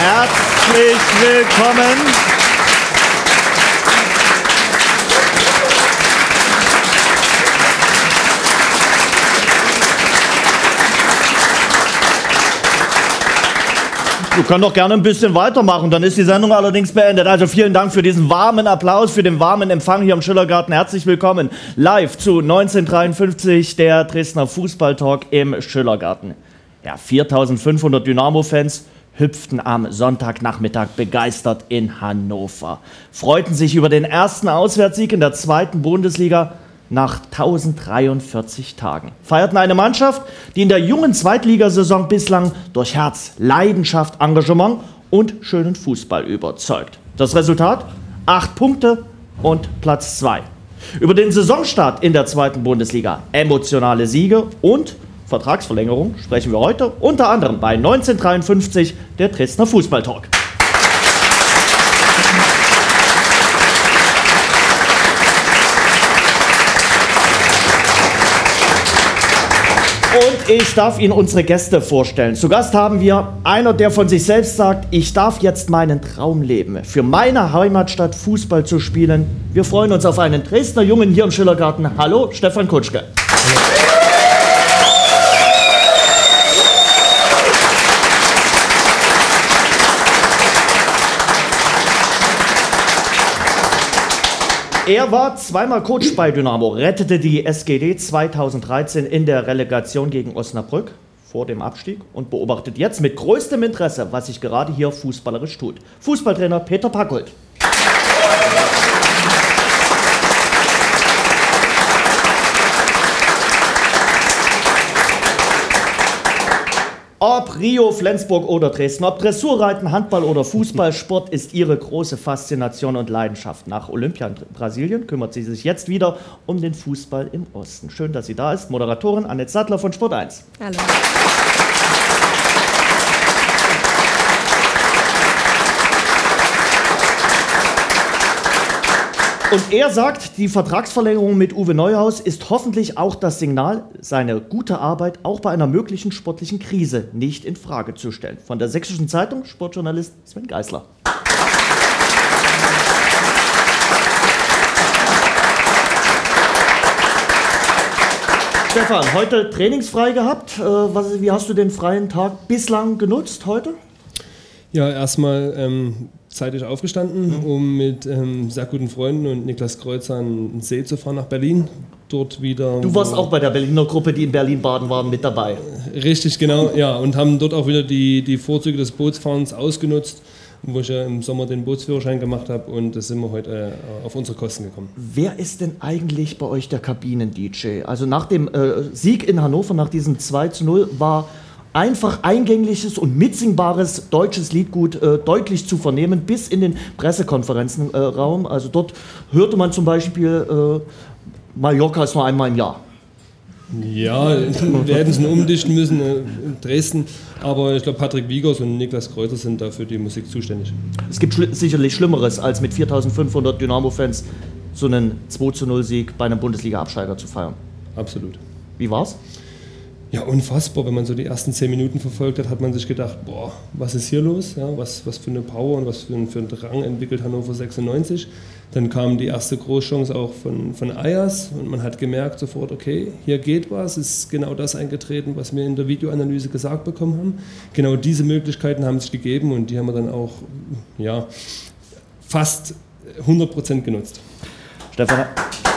Herzlich willkommen. Du kannst doch gerne ein bisschen weitermachen, dann ist die Sendung allerdings beendet. Also vielen Dank für diesen warmen Applaus, für den warmen Empfang hier im Schillergarten. Herzlich willkommen live zu 1953, der Dresdner Fußballtalk im Schillergarten. Ja, 4500 Dynamo-Fans hüpften am Sonntagnachmittag begeistert in Hannover. Freuten sich über den ersten Auswärtssieg in der zweiten Bundesliga nach 1043 Tagen. Feierten eine Mannschaft, die in der jungen Zweitligasaison bislang durch Herz, Leidenschaft, Engagement und schönen Fußball überzeugt. Das Resultat? 8 Punkte und Platz 2. Über den Saisonstart in der zweiten Bundesliga, emotionale Siege und Vertragsverlängerung sprechen wir heute unter anderem bei 1953, der Dresdner Fußballtalk. Und ich darf Ihnen unsere Gäste vorstellen. Zu Gast haben wir einer, der von sich selbst sagt, ich darf jetzt meinen Traum leben, für meine Heimatstadt Fußball zu spielen. Wir freuen uns auf einen Dresdner Jungen hier im Schillergarten. Hallo, Stefan Kutschke. Er war zweimal Coach bei Dynamo, rettete die SGD 2013 in der Relegation gegen Osnabrück vor dem Abstieg und beobachtet jetzt mit größtem Interesse, was sich gerade hier fußballerisch tut. Fußballtrainer Peter Packold. Ob Rio, Flensburg oder Dresden, ob Dressurreiten, Handball oder Fußball, Sport ist ihre große Faszination und Leidenschaft. Nach Olympia in Brasilien kümmert sie sich jetzt wieder um den Fußball im Osten. Schön, dass sie da ist. Moderatorin Annette Sattler von Sport 1. Hallo. Und er sagt, die Vertragsverlängerung mit Uwe Neuhaus ist hoffentlich auch das Signal, seine gute Arbeit auch bei einer möglichen sportlichen Krise nicht in Frage zu stellen. Von der Sächsischen Zeitung, Sportjournalist Sven Geisler. Stefan, heute trainingsfrei gehabt. Wie hast du den freien Tag bislang genutzt heute? Ja, erstmal zeitig aufgestanden, um mit sehr guten Freunden und Niklas Kreuzer an den See zu fahren nach Berlin. Dort wieder. Du warst auch bei der Berliner Gruppe, die in Berlin baden waren, mit dabei. Richtig, genau, ja. Und haben dort auch wieder die Vorzüge des Bootsfahrens ausgenutzt, wo ich ja im Sommer den Bootsführerschein gemacht habe, und da sind wir heute auf unsere Kosten gekommen. Wer ist denn eigentlich bei euch der Kabinen-DJ? Also nach dem Sieg in Hannover, nach diesem 2:0, war einfach eingängliches und mitsingbares deutsches Liedgut deutlich zu vernehmen, bis in den Pressekonferenzenraum. Also dort hörte man zum Beispiel, Mallorca ist nur einmal im Jahr. Ja, wir hätten es nur umdichten müssen in Dresden, aber ich glaube, Patrick Wiegers und Niklas Kreuzer sind dafür die Musik zuständig. Es gibt sicherlich Schlimmeres, als mit 4500 Dynamo-Fans so einen 2:0-Sieg bei einem Bundesliga-Absteiger zu feiern. Absolut. Wie war's? Ja, unfassbar. Wenn man so die ersten 10 Minuten verfolgt hat, hat man sich gedacht, boah, was ist hier los? Ja, was für eine Power und was für einen Drang entwickelt Hannover 96. Dann kam die erste Großchance auch von Ayers und man hat gemerkt sofort, okay, hier geht was, ist genau das eingetreten, was wir in der Videoanalyse gesagt bekommen haben. Genau diese Möglichkeiten haben sich gegeben und die haben wir dann auch fast 100% genutzt. Stefan?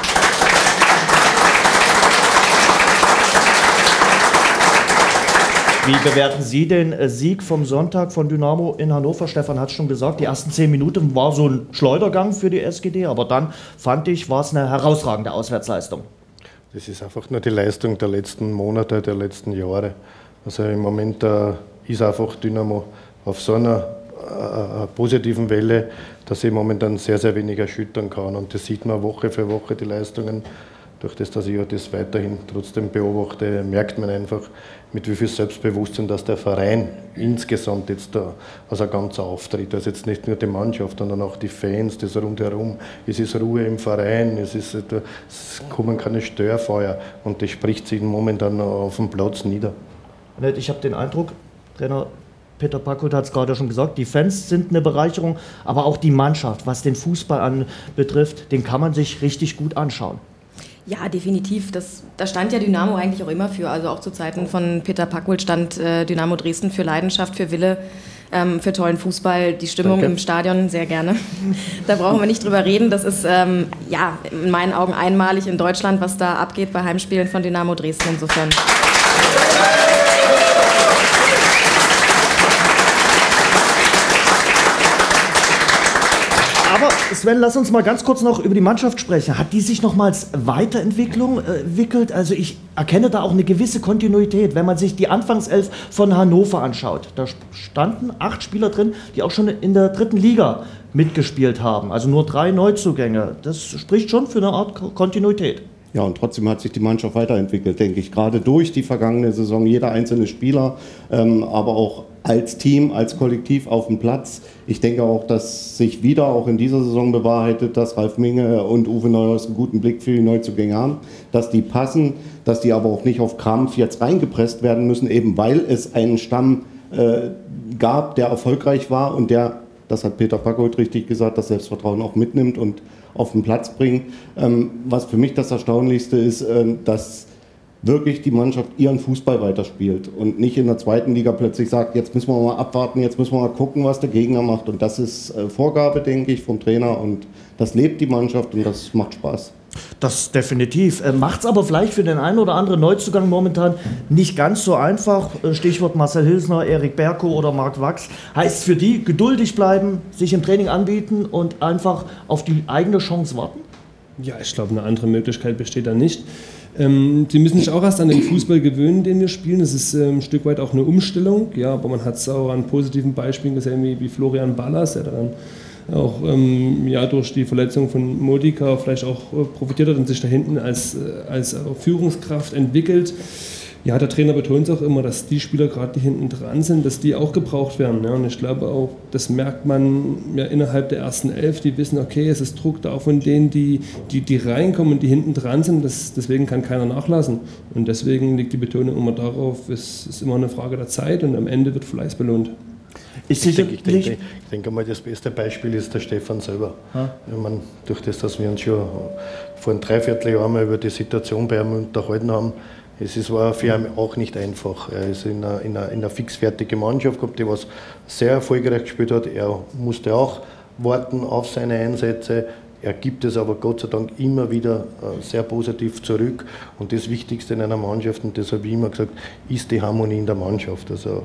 Wie bewerten Sie den Sieg vom Sonntag von Dynamo in Hannover? Stefan hat es schon gesagt, die ersten 10 Minuten war so ein Schleudergang für die SGD, aber dann fand ich, war es eine herausragende Auswärtsleistung. Das ist einfach nur die Leistung der letzten Monate, der letzten Jahre. Also im Moment ist einfach Dynamo auf so einer positiven Welle, dass sie momentan sehr, sehr wenig erschüttern kann. Und das sieht man Woche für Woche, die Leistungen. Durch das, dass ich ja das weiterhin trotzdem beobachte, merkt man einfach, mit wie viel Selbstbewusstsein, dass der Verein insgesamt jetzt da als ein ganzer auftritt. Also jetzt nicht nur die Mannschaft, sondern auch die Fans, das rundherum. Es ist Ruhe im Verein, es kommen keine Störfeuer und das spricht sich momentan auf dem Platz nieder. Ich habe den Eindruck, Trainer Peter Packold hat es gerade schon gesagt, die Fans sind eine Bereicherung, aber auch die Mannschaft, was den Fußball anbetrifft, den kann man sich richtig gut anschauen. Ja, definitiv. Da stand ja Dynamo eigentlich auch immer für. Also auch zu Zeiten von Peter Packold stand Dynamo Dresden für Leidenschaft, für Wille, für tollen Fußball. Die Stimmung im Stadion, sehr gerne. Da brauchen wir nicht drüber reden. Das ist ja in meinen Augen einmalig in Deutschland, was da abgeht bei Heimspielen von Dynamo Dresden. Insofern. Aber Sven, lass uns mal ganz kurz noch über die Mannschaft sprechen. Hat die sich nochmals entwickelt? Also ich erkenne da auch eine gewisse Kontinuität. Wenn man sich die Anfangself von Hannover anschaut, da standen 8 Spieler drin, die auch schon in der 3. Liga mitgespielt haben. Also nur 3 Neuzugänge. Das spricht schon für eine Art Kontinuität. Ja, und trotzdem hat sich die Mannschaft weiterentwickelt, denke ich. Gerade durch die vergangene Saison, jeder einzelne Spieler, aber auch als Team, als Kollektiv auf dem Platz. Ich denke auch, dass sich wieder auch in dieser Saison bewahrheitet, dass Ralf Minge und Uwe Neuhaus einen guten Blick für die Neuzugänge haben, dass die passen, dass die aber auch nicht auf Krampf jetzt reingepresst werden müssen, eben weil es einen Stamm gab, der erfolgreich war und der, das hat Peter Packold richtig gesagt, das Selbstvertrauen auch mitnimmt und auf den Platz bringt. Was für mich das Erstaunlichste ist, dass wirklich die Mannschaft ihren Fußball weiterspielt und nicht in der 2. Liga plötzlich sagt, jetzt müssen wir mal abwarten, jetzt müssen wir mal gucken, was der Gegner macht. Und das ist Vorgabe, denke ich, vom Trainer und das lebt die Mannschaft und das macht Spaß. Das definitiv. Macht es aber vielleicht für den einen oder anderen Neuzugang momentan nicht ganz so einfach. Stichwort Marcel Hilsner, Erik Berko oder Marc Wachs. Heißt für die geduldig bleiben, sich im Training anbieten und einfach auf die eigene Chance warten? Ja, ich glaube, eine andere Möglichkeit besteht da nicht. Sie müssen sich auch erst an den Fußball gewöhnen, den wir spielen. Das ist ein Stück weit auch eine Umstellung. Ja, aber man hat es auch an positiven Beispielen gesehen, wie Florian Ballas, der dann auch durch die Verletzung von Modica vielleicht auch profitiert hat und sich da hinten als Führungskraft entwickelt. Ja, der Trainer betont es auch immer, dass die Spieler, gerade die hinten dran sind, dass die auch gebraucht werden. Ja. Und ich glaube auch, das merkt man ja innerhalb der ersten 11, die wissen, okay, es ist Druck da von denen, die reinkommen und die hinten dran sind. Deswegen kann keiner nachlassen. Und deswegen liegt die Betonung immer darauf, es ist immer eine Frage der Zeit und am Ende wird Fleiß belohnt. Ich denke mal, das beste Beispiel ist der Stefan selber. Ich meine, durch das, dass wir uns schon vor einem Dreivierteljahr mal über die Situation bei ihm unterhalten haben, war für ihn auch nicht einfach. Er ist in einer fixfertige Mannschaft gehabt, die was sehr erfolgreich gespielt hat. Er musste auch warten auf seine Einsätze. Er gibt es aber Gott sei Dank immer wieder sehr positiv zurück. Und das Wichtigste in einer Mannschaft, und das habe ich immer gesagt, ist die Harmonie in der Mannschaft. Also,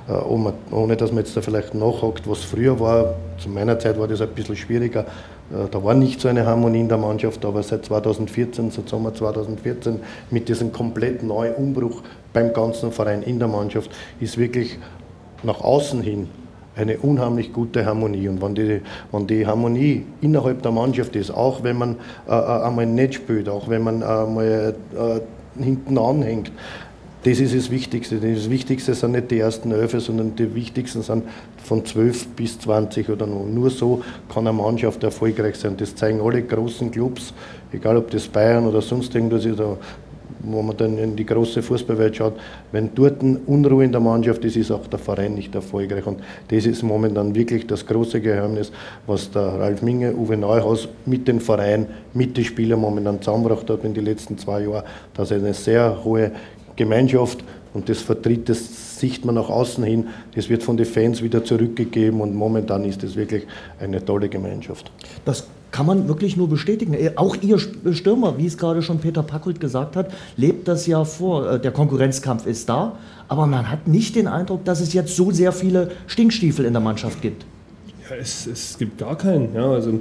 ohne dass man jetzt da vielleicht nachhakt, was früher war, zu meiner Zeit war das ein bisschen schwieriger. Da war nicht so eine Harmonie in der Mannschaft, aber seit 2014, seit Sommer 2014, mit diesem komplett neuen Umbruch beim ganzen Verein in der Mannschaft, ist wirklich nach außen hin eine unheimlich gute Harmonie. Und wenn die Harmonie innerhalb der Mannschaft ist, auch wenn man einmal nicht spielt, auch wenn man mal hinten anhängt, das ist das Wichtigste. Das Wichtigste sind nicht die ersten 11, sondern die wichtigsten sind von 12 bis 20 oder noch. Nur so kann eine Mannschaft erfolgreich sein. Das zeigen alle großen Clubs, egal ob das Bayern oder sonst irgendwas ist, wo man dann in die große Fußballwelt schaut. Wenn dort Unruhe in der Mannschaft ist, ist auch der Verein nicht erfolgreich. Und das ist momentan wirklich das große Geheimnis, was der Ralf Minge, Uwe Neuhaus mit dem Verein, mit den Spielern momentan zusammengebracht hat in den letzten 2 Jahren, dass er eine sehr hohe Gemeinschaft und das vertritt, das sieht man nach außen hin, das wird von den Fans wieder zurückgegeben und momentan ist es wirklich eine tolle Gemeinschaft. Das kann man wirklich nur bestätigen. Auch Ihr Stürmer, wie es gerade schon Peter Packold gesagt hat, lebt das ja vor. Der Konkurrenzkampf ist da, aber man hat nicht den Eindruck, dass es jetzt so sehr viele Stinkstiefel in der Mannschaft gibt. Ja, es gibt gar keinen. Ja, also,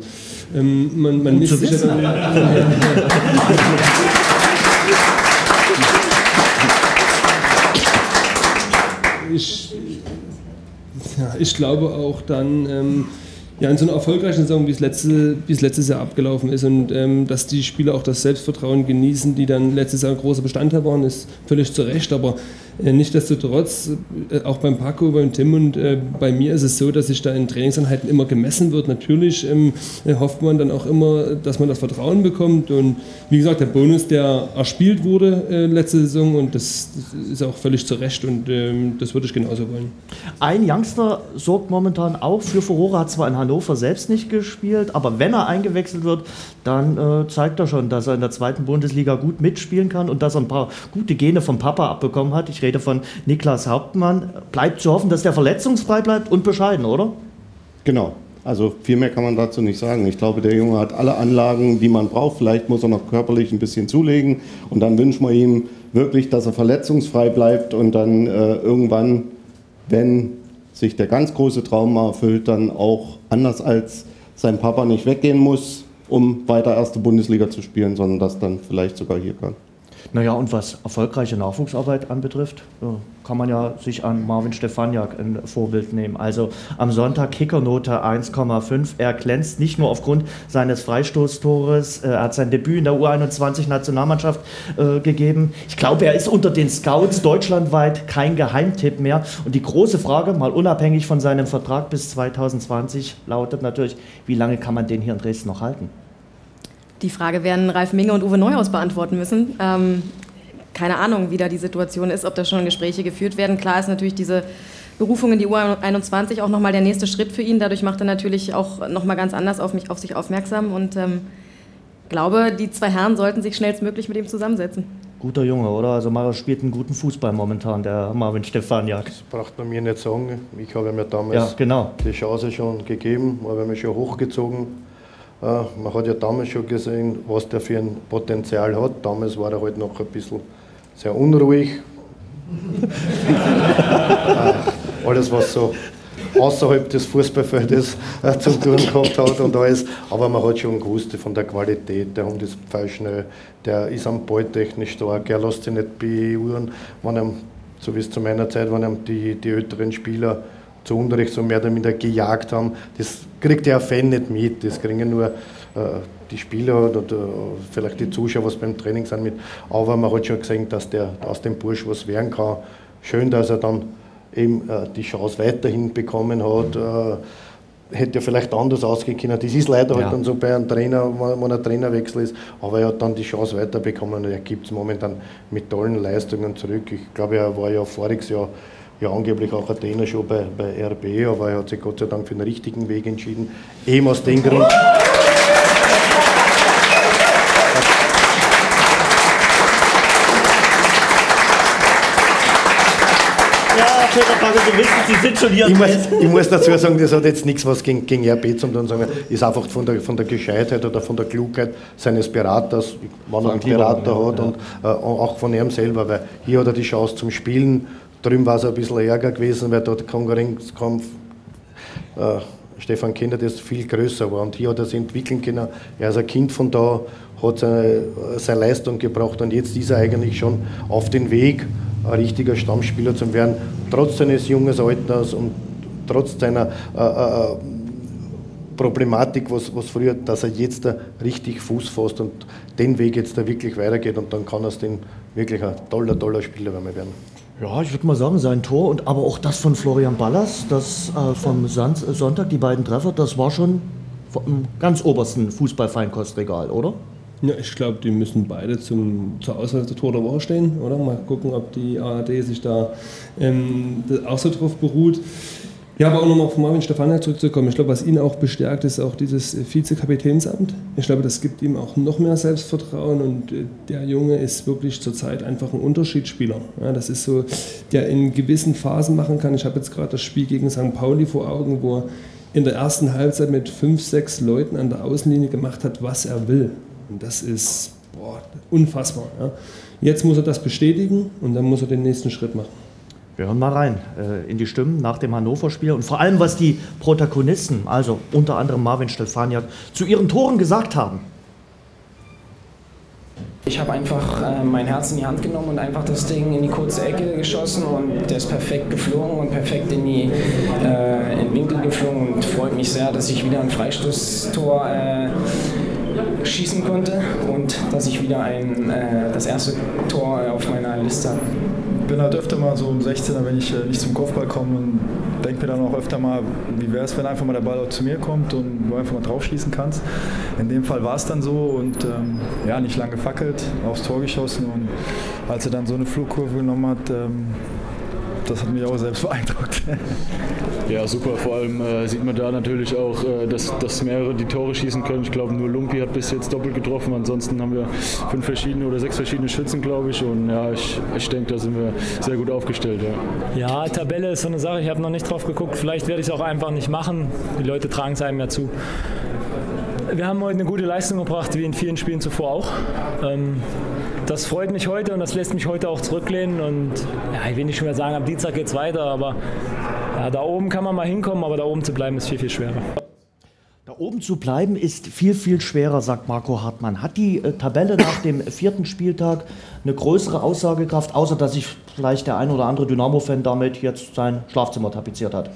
man misst sich Ich glaube auch dann, in so einer erfolgreichen Saison, wie es letztes Jahr abgelaufen ist und dass die Spieler auch das Selbstvertrauen genießen, die dann letztes Jahr ein großer Bestandteil waren, ist völlig zu Recht, aber Nichtsdestotrotz, auch beim Paco, beim Tim und bei mir ist es so, dass sich da in Trainingseinheiten immer gemessen wird. Natürlich hofft man dann auch immer, dass man das Vertrauen bekommt. Und wie gesagt, der Bonus, der erspielt wurde letzte Saison, und das ist auch völlig zu Recht, und das würde ich genauso wollen. Ein Youngster sorgt momentan auch für Furore, hat zwar in Hannover selbst nicht gespielt, aber wenn er eingewechselt wird, dann zeigt er schon, dass er in der zweiten Bundesliga gut mitspielen kann und dass er ein paar gute Gene vom Papa abbekommen hat. Ich rede von Niklas Hauptmann. Bleibt zu hoffen, dass der verletzungsfrei bleibt und bescheiden, oder? Genau. Also viel mehr kann man dazu nicht sagen. Ich glaube, der Junge hat alle Anlagen, die man braucht. Vielleicht muss er noch körperlich ein bisschen zulegen. Und dann wünschen wir ihm wirklich, dass er verletzungsfrei bleibt und dann irgendwann, wenn sich der ganz große Traum mal erfüllt, dann auch anders als sein Papa nicht weggehen muss, um weiter erste Bundesliga zu spielen, sondern das dann vielleicht sogar hier kann. Naja, und was erfolgreiche Nachwuchsarbeit anbetrifft, kann man ja sich an Marvin Stefaniak ein Vorbild nehmen. Also am Sonntag Kickernote 1,5. Er glänzt nicht nur aufgrund seines Freistoßtores. Er hat sein Debüt in der U21-Nationalmannschaft gegeben. Ich glaube, er ist unter den Scouts deutschlandweit kein Geheimtipp mehr. Und die große Frage, mal unabhängig von seinem Vertrag bis 2020, lautet natürlich, wie lange kann man den hier in Dresden noch halten? Die Frage werden Ralf Minge und Uwe Neuhaus beantworten müssen. Keine Ahnung, wie da die Situation ist, ob da schon Gespräche geführt werden. Klar ist natürlich diese Berufung in die U21 auch nochmal der nächste Schritt für ihn. Dadurch macht er natürlich auch nochmal ganz anders auf sich aufmerksam. Und glaube, die zwei Herren sollten sich schnellstmöglich mit ihm zusammensetzen. Guter Junge, oder? Also Marius spielt einen guten Fußball momentan, der Marvin Stefaniak. Das braucht man mir nicht sagen. Ich habe mir damals die Chance schon gegeben, habe mich schon hochgezogen. Man hat ja damals schon gesehen, was der für ein Potenzial hat. Damals war er halt noch ein bisschen sehr unruhig. Alles, was so außerhalb des Fußballfeldes zu tun gehabt hat und alles. Aber man hat schon gewusst von der Qualität. Der Hund ist pfeilschnell, der ist am Ball technisch stark, er lässt sich nicht beirren. Wenn ihm, so wie es zu meiner Zeit waren, die älteren Spieler zu Unrecht so mehr oder minder gejagt haben. Das kriegt ja ein Fan nicht mit, das kriegen nur die Spieler oder vielleicht die Zuschauer, was beim Training sind mit. Aber man hat schon gesehen, dass der aus dem Bursch was werden kann. Schön, dass er dann eben die Chance weiterhin bekommen hat. Hätte ja vielleicht anders ausgehen können. Das ist leider halt dann so bei einem Trainer, wenn ein Trainerwechsel ist, aber er hat dann die Chance weiterbekommen und er gibt es momentan mit tollen Leistungen zurück. Ich glaube, er war ja voriges Jahr angeblich auch ein Trainer schon bei RB, aber er hat sich Gott sei Dank für den richtigen Weg entschieden. Eben aus dem Grund. Peter Paco, Sie wissen, Sie sind schon hier. Ich muss dazu sagen, das hat jetzt nichts was gegen RB zu tun, sondern ist einfach von der Gescheitheit oder von der Klugheit seines Beraters, wenn er einen Berater hat, und auch von ihm selber, weil hier hat er die Chance zum Spielen. Drüben war es ein bisschen Ärger gewesen, weil dort der Konkurrenzkampf, Stefan Kinder, das viel größer war. Und hier hat er sich entwickeln können. Er ist ein Kind von da, hat seine Leistung gebracht und jetzt ist er eigentlich schon auf den Weg, ein richtiger Stammspieler zu werden, trotz seines jungen Alters und trotz seiner Problematik, was früher, dass er jetzt richtig Fuß fasst und den Weg jetzt wirklich weitergeht, und dann kann er wirklich ein toller Spieler werden. Ja, ich würde mal sagen, sein Tor und aber auch das von Florian Ballas, das vom Sonntag, die beiden Treffer, das war schon vom ganz obersten Fußball-Feinkostregal, oder? Ja, ich glaube, die müssen beide zur Auswahl der Tor der Woche stehen, oder? Mal gucken, ob die ARD sich da auch so drauf beruht. Ja, aber auch nochmal auf Marvin Stefaniak zurückzukommen. Ich glaube, was ihn auch bestärkt, ist auch dieses Vizekapitänsamt. Ich glaube, das gibt ihm auch noch mehr Selbstvertrauen, und der Junge ist wirklich zurzeit einfach ein Unterschiedsspieler. Ja, das ist so, der in gewissen Phasen machen kann. Ich habe jetzt gerade das Spiel gegen St. Pauli vor Augen, wo er in der ersten Halbzeit mit 5, 6 Leuten an der Außenlinie gemacht hat, was er will. Und das ist unfassbar. Ja. Jetzt muss er das bestätigen und dann muss er den nächsten Schritt machen. Wir hören mal rein in die Stimmen nach dem Hannover-Spiel und vor allem, was die Protagonisten, also unter anderem Marvin Stefaniak, zu ihren Toren gesagt haben. Ich habe einfach mein Herz in die Hand genommen und einfach das Ding in die kurze Ecke geschossen, und der ist perfekt geflogen und perfekt in den Winkel geflogen, und freut mich sehr, dass ich wieder ein Freistoßtor schießen konnte und dass ich wieder das erste Tor auf meiner Liste habe. bin halt öfter mal so um 16er, wenn ich nicht zum Kopfball komme und denke mir dann auch öfter mal, wie wäre es, wenn einfach mal der Ball auch zu mir kommt und du einfach mal drauf schießen kannst. In dem Fall war es dann so und nicht lange gefackelt, aufs Tor geschossen und als er dann so eine Flugkurve genommen hat, das hat mich auch selbst beeindruckt. Ja, super. Vor allem sieht man da natürlich auch, dass mehrere die Tore schießen können. Ich glaube, nur Lumpi hat bis jetzt doppelt getroffen. Ansonsten haben wir 5 verschiedene oder 6 verschiedene Schützen, glaube ich. Und ja, ich denke, da sind wir sehr gut aufgestellt. Ja, Tabelle ist so eine Sache. Ich habe noch nicht drauf geguckt. Vielleicht werde ich es auch einfach nicht machen. Die Leute tragen es einem ja zu. Wir haben heute eine gute Leistung gebracht, wie in vielen Spielen zuvor auch. Das freut mich heute und das lässt mich heute auch zurücklehnen. Und ja, ich will nicht schon mehr sagen, am Dienstag geht es weiter, aber ja, da oben kann man mal hinkommen, aber da oben zu bleiben ist viel, viel schwerer. Da oben zu bleiben ist viel, viel schwerer, sagt Marco Hartmann. Hat die Tabelle nach dem 4. Spieltag eine größere Aussagekraft, außer dass sich vielleicht der ein oder andere Dynamo-Fan damit jetzt sein Schlafzimmer tapeziert hat?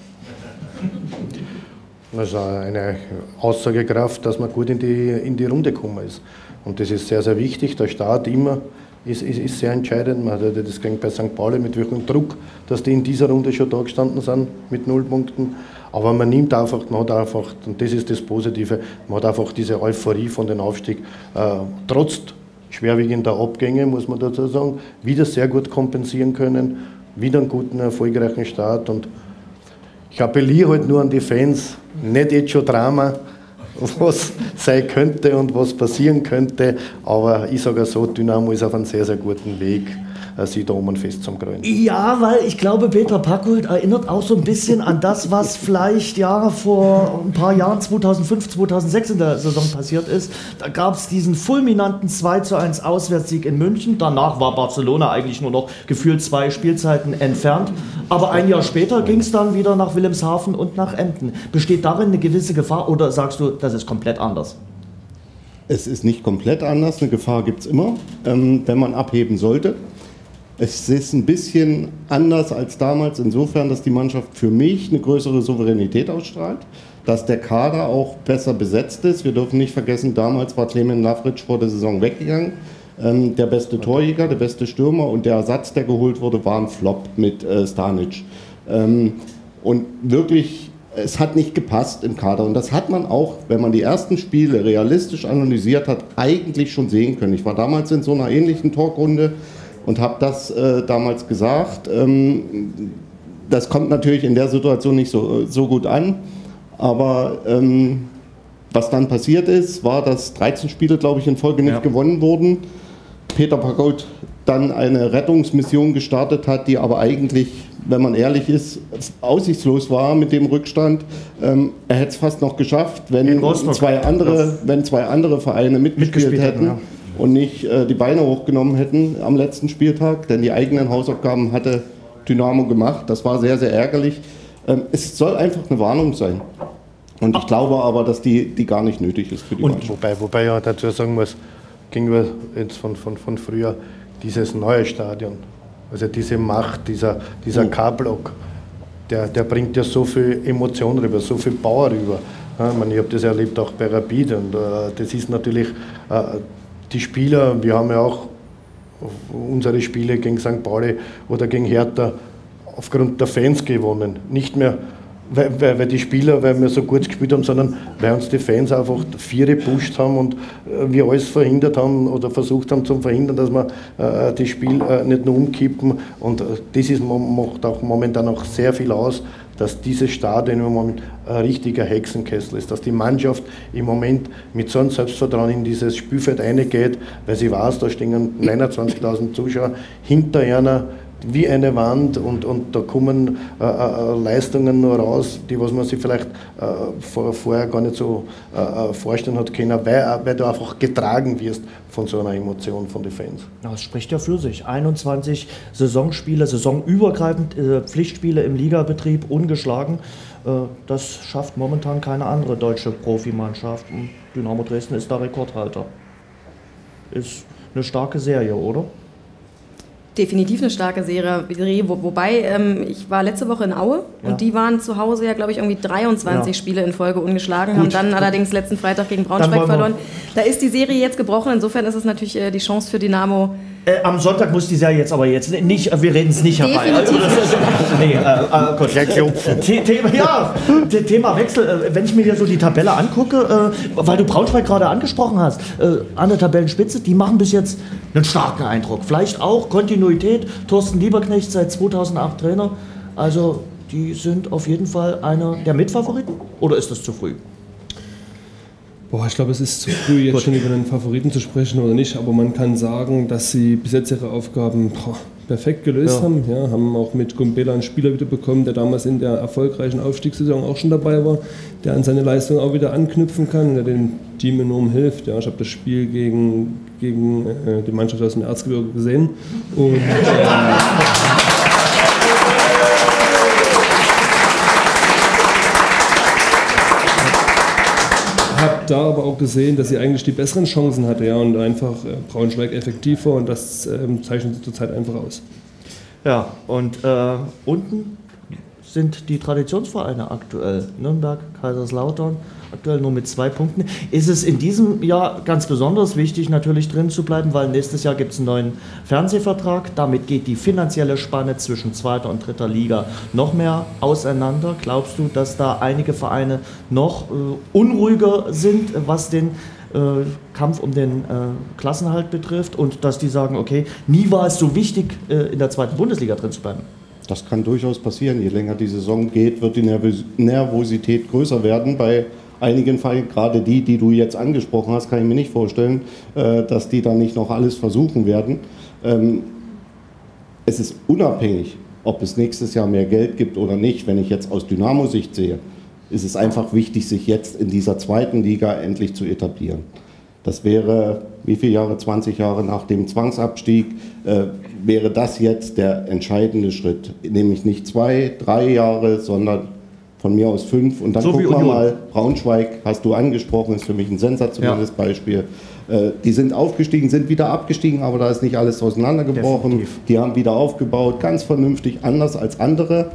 Also eine Aussagekraft, dass man gut in die Runde gekommen ist. Und das ist sehr, sehr wichtig. Der Start immer ist sehr entscheidend. Man hat das gegen bei St. Pauli mit welchem Druck, dass die in dieser Runde schon da gestanden sind mit 0 Punkten. Aber man hat einfach, und das ist das Positive, man hat einfach diese Euphorie von dem Aufstieg, trotz schwerwiegender Abgänge, muss man dazu sagen, wieder sehr gut kompensieren können, wieder einen guten, erfolgreichen Start. Und ich appelliere halt nur an die Fans, nicht jetzt schon Drama, was sein könnte und was passieren könnte, aber ich sage so, Dynamo ist auf einem sehr, sehr guten Weg, sich da oben fest zum Krönen. Ja, weil ich glaube, Peter Packold erinnert auch so ein bisschen an das, was vielleicht vor ein paar Jahren, 2005, 2006 in der Saison passiert ist. Da gab es diesen fulminanten 2:1 Auswärtssieg in München. Danach war Barcelona eigentlich nur noch gefühlt 2 Spielzeiten entfernt. Aber ein Jahr später ging es dann wieder nach Wilhelmshaven und nach Emden. Besteht darin eine gewisse Gefahr oder sagst du, das ist komplett anders? Es ist nicht komplett anders, eine Gefahr gibt es immer, wenn man abheben sollte. Es ist ein bisschen anders als damals, insofern, dass die Mannschaft für mich eine größere Souveränität ausstrahlt, dass der Kader auch besser besetzt ist. Wir dürfen nicht vergessen, damals war Clement Lavric vor der Saison weggegangen. Der beste Torjäger, der beste Stürmer und der Ersatz, der geholt wurde, war ein Flop mit Stanic. Und wirklich, es hat nicht gepasst im Kader. Und das hat man auch, wenn man die ersten Spiele realistisch analysiert hat, eigentlich schon sehen können. Ich war damals in so einer ähnlichen Talkrunde und habe das damals gesagt. Das kommt natürlich in der Situation nicht so gut an, aber was dann passiert ist, war, dass 13 Spiele, glaube ich, in Folge nicht gewonnen wurden. Peter Packold dann eine Rettungsmission gestartet hat, die aber eigentlich, wenn man ehrlich ist, aussichtslos war mit dem Rückstand. Er hätte es fast noch geschafft, wenn zwei andere Vereine mitgespielt hätten. Ja. Und nicht die Beine hochgenommen hätten am letzten Spieltag, denn die eigenen Hausaufgaben hatte Dynamo gemacht. Das war sehr, sehr ärgerlich. Es soll einfach eine Warnung sein. Und ich glaube aber, dass die gar nicht nötig ist für die Mannschaft. Wobei ich dazu sagen muss, gegenüber jetzt von früher, dieses neue Stadion, also diese Macht, dieser K-Block, der bringt ja so viel Emotion rüber, so viel Power rüber. Ich habe das erlebt auch bei Rapid und das ist natürlich... Die Spieler, wir haben ja auch unsere Spiele gegen St. Pauli oder gegen Hertha aufgrund der Fans gewonnen. Nicht mehr, weil die Spieler, weil wir so gut gespielt haben, sondern weil uns die Fans einfach 4 gepusht haben und wir alles verhindert haben oder versucht haben zu verhindern, dass wir das Spiel nicht nur umkippen. Und das macht auch momentan auch sehr viel aus, dass dieses Stadion im Moment ein richtiger Hexenkessel ist, dass die Mannschaft im Moment mit so einem Selbstvertrauen in dieses Spielfeld reingeht, weil sie weiß, da stehen 29.000 Zuschauer hinter einer wie eine Wand und da kommen Leistungen nur raus, die was man sich vielleicht vorher gar nicht so vorstellen hat können, weil du einfach getragen wirst von so einer Emotion von den Fans. Das spricht ja für sich. 21 Saisonspiele, saisonübergreifend Pflichtspiele im Ligabetrieb, ungeschlagen. Das schafft momentan keine andere deutsche Profimannschaft. Und Dynamo Dresden ist da Rekordhalter. Ist eine starke Serie, oder? Definitiv eine starke Serie, wobei ich war letzte Woche in Aue und die waren zu Hause ja, glaube ich, irgendwie 23 Spiele in Folge ungeschlagen, haben dann allerdings letzten Freitag gegen Braunschweig verloren. Da ist die Serie jetzt gebrochen, insofern ist es natürlich die Chance für Dynamo Am Sonntag muss die Serie jetzt aber nicht, wir reden es nicht herbei. Thema Wechsel. Wenn ich mir hier so die Tabelle angucke, weil du Braunschweig gerade angesprochen hast, an der Tabellenspitze, die machen bis jetzt einen starken Eindruck. Vielleicht auch Kontinuität. Thorsten Lieberknecht seit 2008 Trainer. Also die sind auf jeden Fall einer der Mitfavoriten. Oder ist das zu früh? Ich glaube, es ist zu früh, jetzt schon über einen Favoriten zu sprechen oder nicht, aber man kann sagen, dass sie bis jetzt ihre Aufgaben perfekt gelöst haben. Ja, haben auch mit Gumbela einen Spieler wieder bekommen, der damals in der erfolgreichen Aufstiegssaison auch schon dabei war, der an seine Leistung auch wieder anknüpfen kann, der dem Team enorm hilft. Ja, ich habe das Spiel gegen die Mannschaft aus dem Erzgebirge gesehen und habe da aber auch gesehen, dass sie eigentlich die besseren Chancen hatte, ja, und einfach Braunschweig effektiv war, und das zeichnet sie zurzeit einfach aus. Ja, und unten sind die Traditionsvereine aktuell. Nürnberg, Kaiserslautern, aktuell nur mit 2 Punkten. Ist es in diesem Jahr ganz besonders wichtig, natürlich drin zu bleiben, weil nächstes Jahr gibt es einen neuen Fernsehvertrag. Damit geht die finanzielle Spanne zwischen 2. und 3. Liga noch mehr auseinander. Glaubst du, dass da einige Vereine noch unruhiger sind, was den Kampf um den Klassenerhalt betrifft, und dass die sagen, okay, nie war es so wichtig, in der 2. Bundesliga drin zu bleiben? Das kann durchaus passieren. Je länger die Saison geht, wird die Nervosität größer werden bei einigen Vereinen. Gerade die du jetzt angesprochen hast, kann ich mir nicht vorstellen, dass die da nicht noch alles versuchen werden. Es ist unabhängig, ob es nächstes Jahr mehr Geld gibt oder nicht. Wenn ich jetzt aus Dynamo-Sicht sehe, ist es einfach wichtig, sich jetzt in dieser 2. Liga endlich zu etablieren. Das wäre, wie viele Jahre, 20 Jahre nach dem Zwangsabstieg, wäre das jetzt der entscheidende Schritt. Nämlich nicht 2, 3 Jahre, sondern von mir aus 5. Und dann so gucken wir mal, Braunschweig, hast du angesprochen, ist für mich ein sensationelles Beispiel. Die sind aufgestiegen, sind wieder abgestiegen, aber da ist nicht alles auseinandergebrochen. Definitiv. Die haben wieder aufgebaut, ganz vernünftig, anders als andere,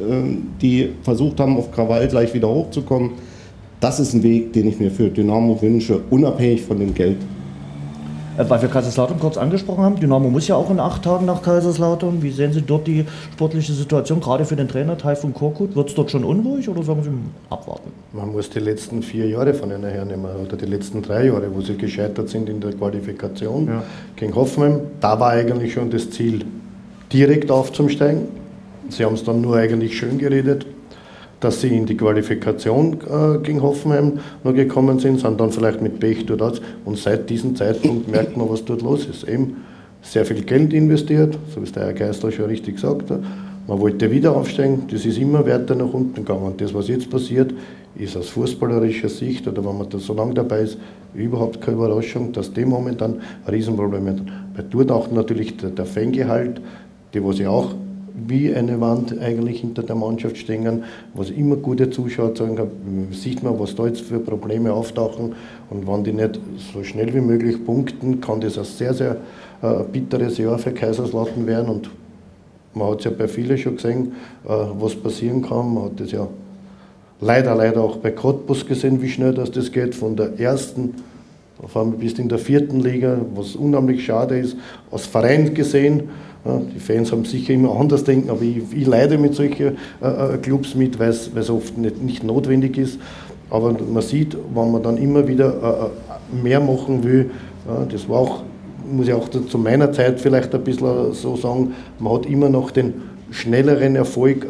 die versucht haben, auf Krawall gleich wieder hochzukommen. Das ist ein Weg, den ich mir für Dynamo wünsche, unabhängig von dem Geld. Weil wir Kaiserslautern kurz angesprochen haben, Dynamo muss ja auch in 8 Tagen nach Kaiserslautern. Wie sehen Sie dort die sportliche Situation, gerade für den Trainer Tayfun Korkut? Wird es dort schon unruhig oder sagen Sie abwarten? Man muss die letzten 4 Jahre von ihnen hernehmen, oder die letzten 3 Jahre, wo sie gescheitert sind in der Qualifikation gegen Hoffenheim. Da war eigentlich schon das Ziel, direkt aufzusteigen. Sie haben es dann nur eigentlich schön geredet, dass sie in die Qualifikation gegen Hoffenheim noch gekommen sind dann vielleicht mit Pech dort aus. Und seit diesem Zeitpunkt merkt man, was dort los ist. Eben sehr viel Geld investiert, so wie es der Herr Geisler schon richtig gesagt hat. Man wollte wieder aufsteigen, das ist immer weiter nach unten gegangen. Und das, was jetzt passiert, ist aus fußballerischer Sicht, oder wenn man da so lange dabei ist, überhaupt keine Überraschung, dass die momentan ein Riesenproblem haben. Weil dort auch natürlich der Fangehalt, die was ja auch wie eine Wand eigentlich hinter der Mannschaft stehen, was immer gute Zuschauer sagen kann, sieht man, was da jetzt für Probleme auftauchen, und wenn die nicht so schnell wie möglich punkten, kann das ein sehr, sehr bitteres Jahr für Kaiserslautern werden, und man hat es ja bei vielen schon gesehen, was passieren kann. Man hat das ja leider auch bei Cottbus gesehen, wie schnell das geht, von der ersten auf einmal bis in der 4. Liga, was unheimlich schade ist, als Verein gesehen. Die Fans haben sicher immer anders denken, aber ich leide mit solchen Clubs mit, weil es oft nicht notwendig ist. Aber man sieht, wenn man dann immer wieder mehr machen will, das war auch, muss ich auch zu meiner Zeit vielleicht ein bisschen so sagen, man hat immer noch den schnelleren Erfolg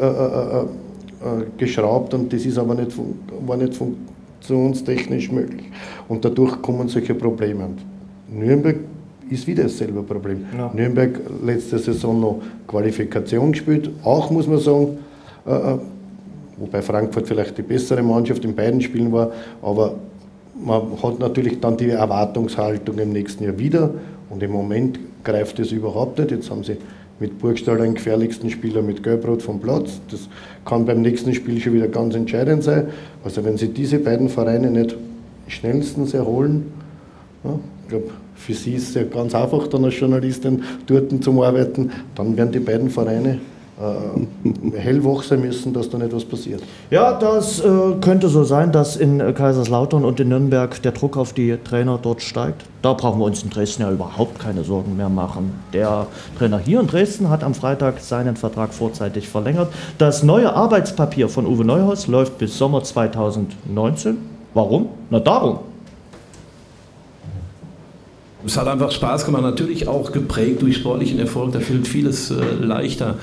geschraubt, und das ist aber war nicht funktionstechnisch möglich. Und dadurch kommen solche Probleme. Und Nürnberg ist wieder dasselbe Problem. Ja. Nürnberg letzte Saison noch Qualifikation gespielt, auch muss man sagen, wobei Frankfurt vielleicht die bessere Mannschaft in beiden Spielen war, aber man hat natürlich dann die Erwartungshaltung im nächsten Jahr wieder, und im Moment greift es überhaupt nicht. Jetzt haben sie mit Burgstaller den gefährlichsten Spieler mit Gelbrot vom Platz. Das kann beim nächsten Spiel schon wieder ganz entscheidend sein. Also wenn sie diese beiden Vereine nicht schnellstens erholen, ich glaube, für sie ist es ja ganz einfach, dann als Journalistin dort zum Arbeiten, dann werden die beiden Vereine hellwach sein müssen, dass da nicht was passiert. Ja, das könnte so sein, dass in Kaiserslautern und in Nürnberg der Druck auf die Trainer dort steigt. Da brauchen wir uns in Dresden ja überhaupt keine Sorgen mehr machen. Der Trainer hier in Dresden hat am Freitag seinen Vertrag vorzeitig verlängert. Das neue Arbeitspapier von Uwe Neuhaus läuft bis Sommer 2019. Warum? Na darum. Es hat einfach Spaß gemacht, natürlich auch geprägt durch sportlichen Erfolg, da fällt vieles leichter.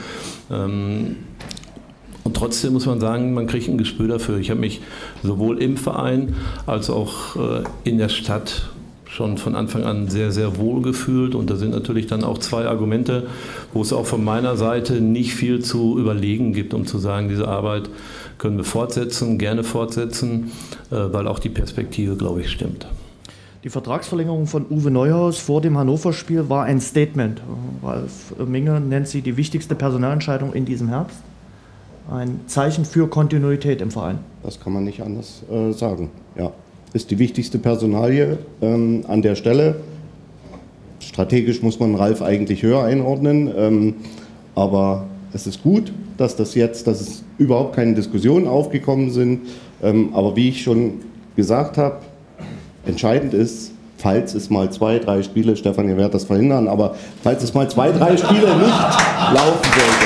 Und trotzdem muss man sagen, man kriegt ein Gespür dafür. Ich habe mich sowohl im Verein als auch in der Stadt schon von Anfang an sehr, sehr wohl gefühlt. Und da sind natürlich dann auch zwei Argumente, wo es auch von meiner Seite nicht viel zu überlegen gibt, um zu sagen, diese Arbeit können wir fortsetzen, gerne fortsetzen, weil auch die Perspektive, glaube ich, stimmt. Die Vertragsverlängerung von Uwe Neuhaus vor dem Hannover-Spiel war ein Statement. Ralf Minge nennt sie die wichtigste Personalentscheidung in diesem Herbst. Ein Zeichen für Kontinuität im Verein. Das kann man nicht anders sagen. Ja, ist die wichtigste Personalie an der Stelle. Strategisch muss man Ralf eigentlich höher einordnen. Aber es ist gut, dass es überhaupt keine Diskussionen aufgekommen sind. Aber wie ich schon gesagt habe, entscheidend ist, falls es mal 2, 3 Spiele, Stefan, ihr werdet das verhindern, aber falls es mal 2, 3 Spiele nicht laufen sollte,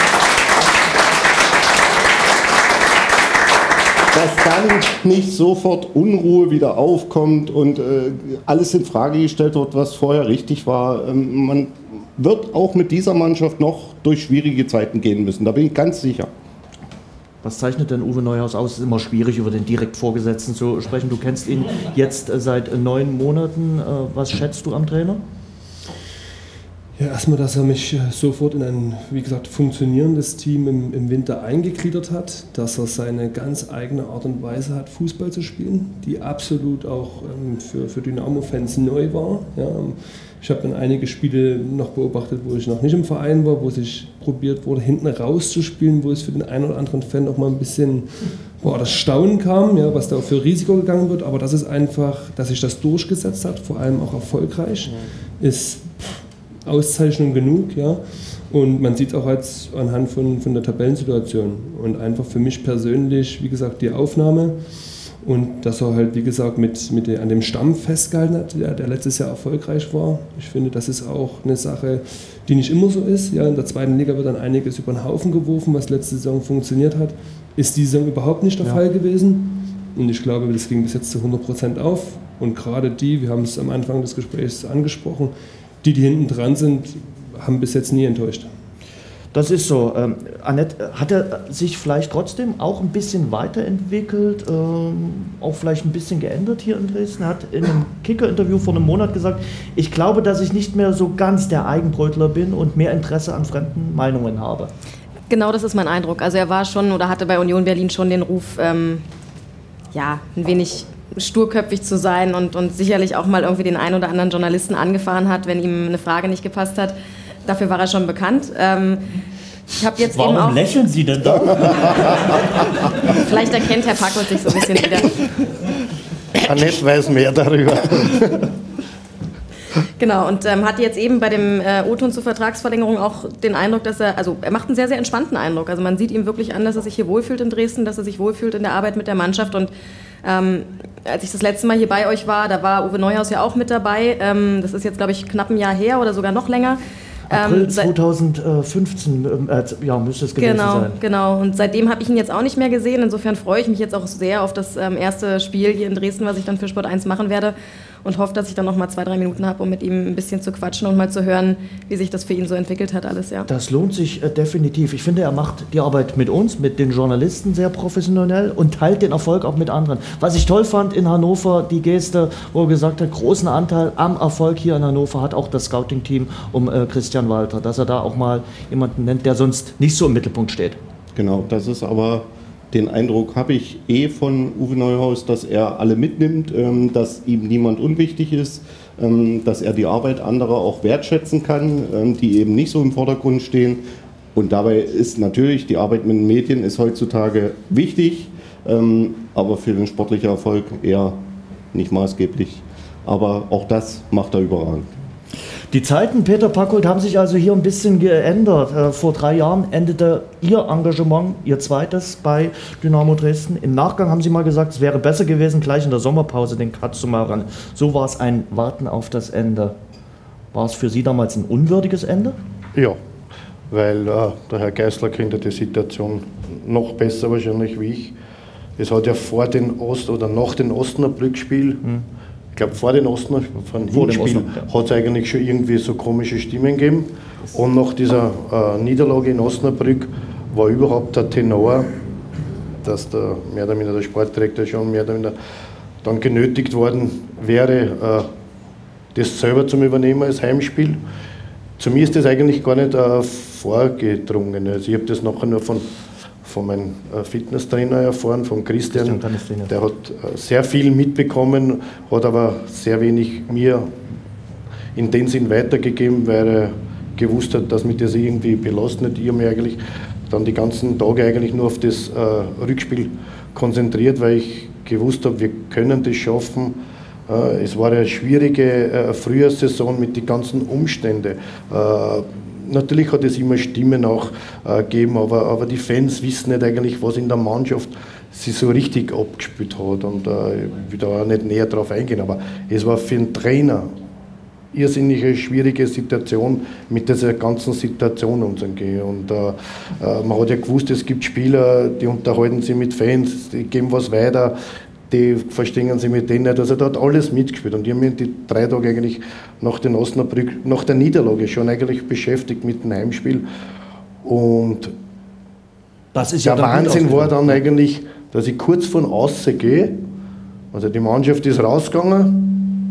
dass dann nicht sofort Unruhe wieder aufkommt und alles in Frage gestellt wird, was vorher richtig war. Man wird auch mit dieser Mannschaft noch durch schwierige Zeiten gehen müssen, da bin ich ganz sicher. Was zeichnet denn Uwe Neuhaus aus? Es ist immer schwierig, über den direkt Vorgesetzten zu sprechen. Du kennst ihn jetzt seit 9 Monaten. Was schätzt du am Trainer? Ja, erstmal, dass er mich sofort in ein, wie gesagt, funktionierendes Team im Winter eingegliedert hat, dass er seine ganz eigene Art und Weise hat, Fußball zu spielen, die absolut auch für Dynamo-Fans neu war. Ja, ich habe dann einige Spiele noch beobachtet, wo ich noch nicht im Verein war, wo sich probiert wurde, hinten rauszuspielen, wo es für den einen oder anderen Fan auch mal ein bisschen das Staunen kam, ja, was da für Risiko gegangen wird. Aber das ist einfach, dass sich das durchgesetzt hat, vor allem auch erfolgreich, ist Auszeichnung genug. Ja. Und man sieht es auch jetzt anhand von der Tabellensituation. Und einfach für mich persönlich, wie gesagt, die Aufnahme. Und dass er halt, wie gesagt, an dem Stamm festgehalten hat, der letztes Jahr erfolgreich war. Ich finde, das ist auch eine Sache, die nicht immer so ist. Ja, in der 2. Liga wird dann einiges über den Haufen geworfen, was letzte Saison funktioniert hat. Ist die Saison überhaupt nicht der Fall gewesen. Und ich glaube, das ging bis jetzt zu 100% auf. Und gerade wir haben es am Anfang des Gesprächs angesprochen, die hinten dran sind, haben bis jetzt nie enttäuscht. Das ist so. Annette, hat er sich vielleicht trotzdem auch ein bisschen weiterentwickelt, auch vielleicht ein bisschen geändert hier in Dresden? Er hat in einem Kicker-Interview vor einem Monat gesagt, ich glaube, dass ich nicht mehr so ganz der Eigenbrötler bin und mehr Interesse an fremden Meinungen habe. Genau, das ist mein Eindruck. Also er war schon oder hatte bei Union Berlin schon den Ruf, ein wenig sturköpfig zu sein und sicherlich auch mal irgendwie den einen oder anderen Journalisten angefahren hat, wenn ihm eine Frage nicht gepasst hat. Dafür war er schon bekannt. Ich habe jetzt Warum eben auch, lächeln Sie denn da? Vielleicht erkennt Herr Packwitz sich so ein bisschen wieder. Annette weiß mehr darüber. Genau, und hatte jetzt eben bei dem O-Ton zur Vertragsverlängerung auch den Eindruck, dass er macht einen sehr, sehr entspannten Eindruck. Also man sieht ihm wirklich an, dass er sich hier wohlfühlt in Dresden, dass er sich wohlfühlt in der Arbeit mit der Mannschaft. Und als ich das letzte Mal hier bei euch war, da war Uwe Neuhaus ja auch mit dabei. Das ist jetzt, glaube ich, knapp ein Jahr her oder sogar noch länger. April 2015 müsste es gewesen sein. Genau. Und seitdem habe ich ihn jetzt auch nicht mehr gesehen. Insofern freue ich mich jetzt auch sehr auf das erste Spiel hier in Dresden, was ich dann für Sport 1 machen werde. Und hoffe, dass ich dann noch mal 2-3 Minuten habe, um mit ihm ein bisschen zu quatschen und mal zu hören, wie sich das für ihn so entwickelt hat alles. Ja. Das lohnt sich definitiv. Ich finde, er macht die Arbeit mit uns, mit den Journalisten sehr professionell und teilt den Erfolg auch mit anderen. Was ich toll fand in Hannover, die Geste, wo er gesagt hat, großen Anteil am Erfolg hier in Hannover hat auch das Scouting-Team um Christian Walter, dass er da auch mal jemanden nennt, der sonst nicht so im Mittelpunkt steht. Genau, das ist aber... Den Eindruck habe ich von Uwe Neuhaus, dass er alle mitnimmt, dass ihm niemand unwichtig ist, dass er die Arbeit anderer auch wertschätzen kann, die eben nicht so im Vordergrund stehen. Und dabei ist natürlich die Arbeit mit den Medien ist heutzutage wichtig, aber für den sportlichen Erfolg eher nicht maßgeblich. Aber auch das macht er überragend. Die Zeiten, Peter Packold, haben sich also hier ein bisschen geändert. Vor 3 Jahren endete Ihr Engagement, Ihr zweites bei Dynamo Dresden. Im Nachgang haben Sie mal gesagt, es wäre besser gewesen, gleich in der Sommerpause den Cut zu machen. So war es ein Warten auf das Ende. War es für Sie damals ein unwürdiges Ende? Ja, weil der Herr Geisler kennt die Situation noch besser wahrscheinlich wie ich. Es hat ja vor den oder nach dem Osnabrück-Spiel, ich glaube vor dem Hinspiel, hat es eigentlich schon irgendwie so komische Stimmen gegeben. Und nach dieser Niederlage in Osnabrück war überhaupt der Tenor, dass der mehr oder minder der Sportdirektor schon mehr oder minder dann genötigt worden wäre, das selber zu übernehmen als Heimspiel. Zu mir ist das eigentlich gar nicht vorgedrungen. Also ich habe das nachher nur von meinem Fitnesstrainer erfahren, von Christian. Der hat sehr viel mitbekommen, hat aber sehr wenig mir in dem Sinn weitergegeben, weil er gewusst hat, dass mich das irgendwie belastet. Ich habe mich eigentlich dann die ganzen Tage eigentlich nur auf das Rückspiel konzentriert, weil ich gewusst habe, wir können das schaffen. Es war eine schwierige Frühjahrssaison mit den ganzen Umständen. Natürlich hat es immer Stimmen auch gegeben, aber die Fans wissen nicht eigentlich, was in der Mannschaft sich so richtig abgespielt hat. Und ich will da auch nicht näher drauf eingehen, aber es war für einen Trainer irrsinnige, schwierige Situation, mit dieser ganzen Situation umzugehen. Und man hat ja gewusst, es gibt Spieler, die unterhalten sich mit Fans, die geben was weiter, die verstehen sich mit denen nicht. Also da hat alles mitgespielt. Und ich habe mich die 3 Tage eigentlich nach den Osnabrück, nach der Niederlage schon eigentlich beschäftigt mit dem Heimspiel. Und das ist der Wahnsinn war dann eigentlich, dass ich kurz von außen gehe. Also die Mannschaft ist rausgegangen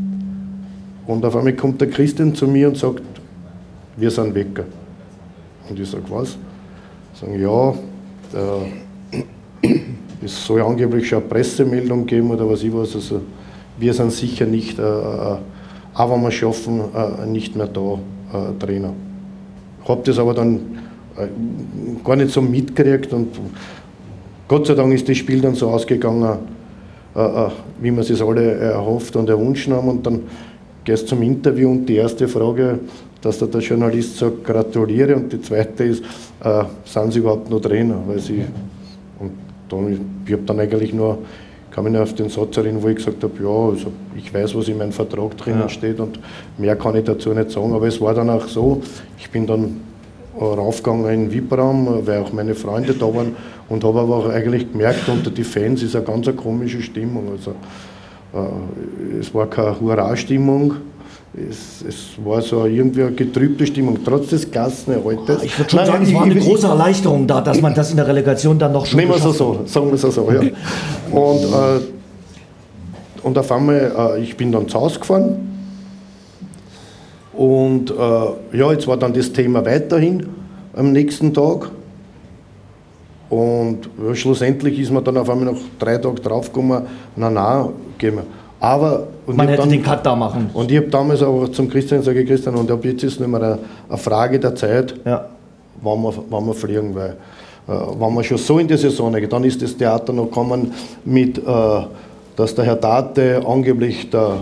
und auf einmal kommt der Christian zu mir und sagt, wir sind weg. Und ich sage, was? Sagen, ja, es soll angeblich schon eine Pressemeldung geben oder was ich weiß. Also wir sind sicher nicht, auch wenn wir schaffen, nicht mehr da Trainer. Ich habe das aber dann gar nicht so mitgekriegt und Gott sei Dank ist das Spiel dann so ausgegangen, wie wir es sich alle erhofft und erwünscht haben. Und dann gehst du zum Interview und die erste Frage, dass der Journalist sagt, gratuliere, und die zweite ist, sind Sie überhaupt noch Trainer? Weil sie, und dann, ich habe dann eigentlich nur, kann mich nur auf den Satz erinnern, wo ich gesagt habe, ja, also ich weiß, was in meinem Vertrag drinnen steht und mehr kann ich dazu nicht sagen. Aber es war dann auch so, ich bin dann raufgegangen in den VIP-Raum, weil auch meine Freunde da waren, und habe aber auch eigentlich gemerkt, unter die Fans ist eine ganz komische Stimmung. Also, es war keine Hurra-Stimmung, es war so irgendwie eine getrübte Stimmung, trotz des Klassenerhaltes. Ich würde schon sagen, es war eine große Erleichterung da, dass man das in der Relegation dann noch schon nehmen wir es so, sagen wir es so, ja. Und auf einmal, ich bin dann zu Hause gefahren und ja, jetzt war dann das Thema weiterhin am nächsten Tag. Und ja, schlussendlich ist man dann auf einmal noch 3 Tage draufgekommen, nein, gehen wir. Aber, und man hätte den Cut da machen. Und ich habe damals auch zum Christian gesagt, Christian, und ab jetzt ist es nicht mehr eine Frage der Zeit, wann wir fliegen, weil wenn wir schon so in die Saison gehen, dann ist das Theater noch gekommen mit, dass der Herr Date angeblich der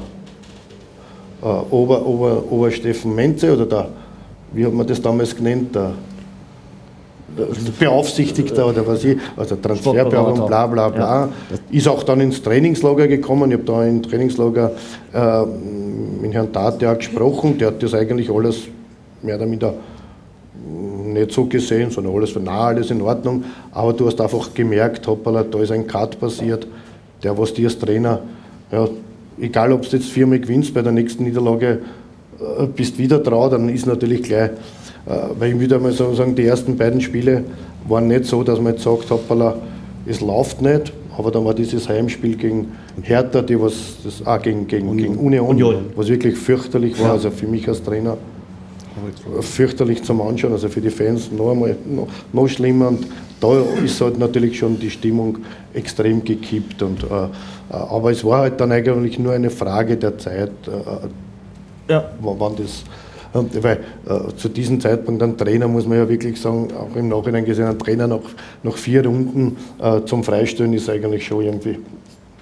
Obersteffen Menze oder der, wie hat man das damals genannt, der Beaufsichtigter oder was ich, also Transferbeamter und bla bla bla, ist auch dann ins Trainingslager gekommen. Ich habe da im Trainingslager mit Herrn Tate auch gesprochen, der hat das eigentlich alles mehr oder minder nicht so gesehen, sondern alles in Ordnung, aber du hast einfach gemerkt, hoppala, da ist ein Cut passiert, der was dir als Trainer, ja, egal ob du jetzt 4-mal gewinnst, bei der nächsten Niederlage bist wieder drauf, dann ist natürlich gleich. Weil ich würde einmal so sagen, die ersten beiden Spiele waren nicht so, dass man jetzt sagt, hoppala, es läuft nicht, aber dann war dieses Heimspiel gegen Hertha, gegen Union, was wirklich fürchterlich war, also für mich als Trainer fürchterlich zum Anschauen, also für die Fans noch schlimmer, und da ist halt natürlich schon die Stimmung extrem gekippt, und, aber es war halt dann eigentlich nur eine Frage der Zeit, wann das. Weil zu diesem Zeitpunkt ein Trainer, muss man ja wirklich sagen, auch im Nachhinein gesehen, ein Trainer nach 4 Runden zum Freistellen ist eigentlich schon irgendwie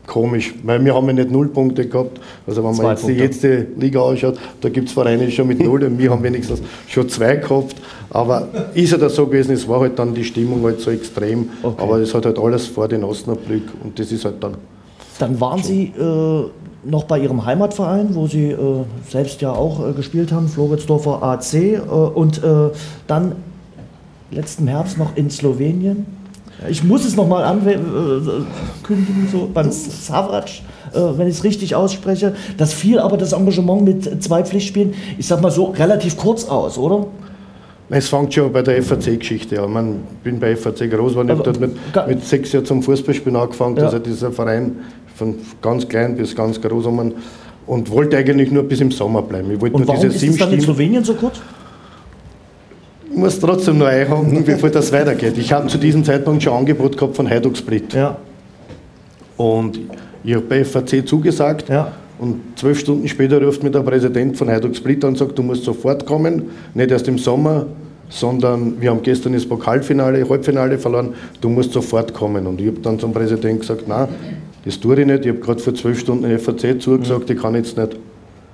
komisch, weil wir haben ja nicht 0 Punkte gehabt. Also wenn man jetzt die letzte Liga anschaut, da gibt es Vereine schon mit 0 und wir haben wenigstens schon 2 gehabt. Aber ist ja das so gewesen, es war halt dann die Stimmung halt so extrem, aber es hat halt alles vor den Osnabrück und das ist halt dann... Dann waren Sie noch bei Ihrem Heimatverein, wo Sie selbst ja auch gespielt haben, Floridsdorfer AC, und dann letzten Herbst noch in Slowenien. Ich muss es nochmal ankündigen, so beim Savrac, wenn ich es richtig ausspreche. Das fiel aber das Engagement mit 2 Pflichtspielen, ich sag mal so, relativ kurz aus, oder? Es fängt schon bei der FAC-Geschichte an. Ich bin bei FAC groß geworden, ich habe dort mit 6 Jahren zum Fußballspielen angefangen. Ja. Also dieser Verein von ganz klein bis ganz groß und wollte eigentlich nur bis im Sommer bleiben. Ich wollte und warum ist es dann in Slowenien so kurz? Ich muss trotzdem noch einhaken, bevor das weitergeht. Ich habe zu diesem Zeitpunkt schon ein Angebot gehabt von Hajduk Split. Ja. Und ich habe bei FAC zugesagt. Ja. Und 12 Stunden später ruft mir der Präsident von Hajduk Split an und sagt, du musst sofort kommen, nicht erst im Sommer, sondern wir haben gestern das Halbfinale verloren, du musst sofort kommen. Und ich habe dann zum Präsidenten gesagt, nein, das tue ich nicht, ich habe gerade vor 12 Stunden in FAC zugesagt, ich kann jetzt nicht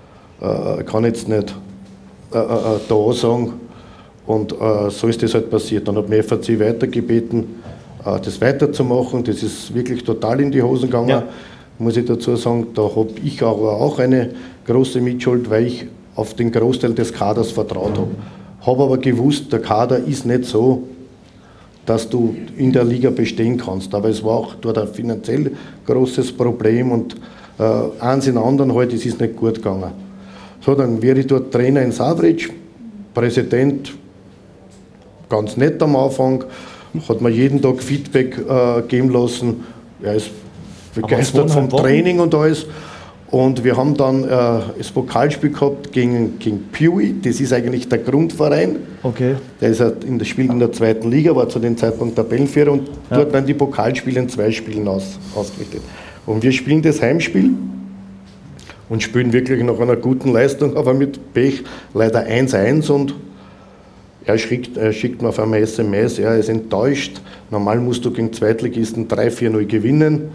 da sagen. Und so ist das halt passiert. Dann hat mir FAC weitergebeten, das weiterzumachen. Das ist wirklich total in die Hosen gegangen, ja. Muss ich dazu sagen. Da habe ich auch eine große Mitschuld, weil ich auf den Großteil des Kaders vertraut habe. Habe aber gewusst, der Kader ist nicht so, dass du in der Liga bestehen kannst. Aber es war auch dort ein finanziell großes Problem und eins in anderen halt, es ist nicht gut gegangen. So, dann wäre ich dort Trainer in Savric, Präsident, ganz nett am Anfang, hat mir jeden Tag Feedback geben lassen. Er ist begeistert vom Training und alles. Und wir haben dann das Pokalspiel gehabt gegen Pewee. Das ist eigentlich der Grundverein. Okay. Der ist spielt in der 2. Liga, war zu dem Zeitpunkt Tabellenführer. Und dort werden die Pokalspiele in 2 Spielen ausgerichtet. Und wir spielen das Heimspiel und spielen wirklich nach einer guten Leistung, aber mit Pech leider 1-1. Und er schickt mir auf einmal SMS, er ist enttäuscht. Normal musst du gegen Zweitligisten 3-4-0 gewinnen.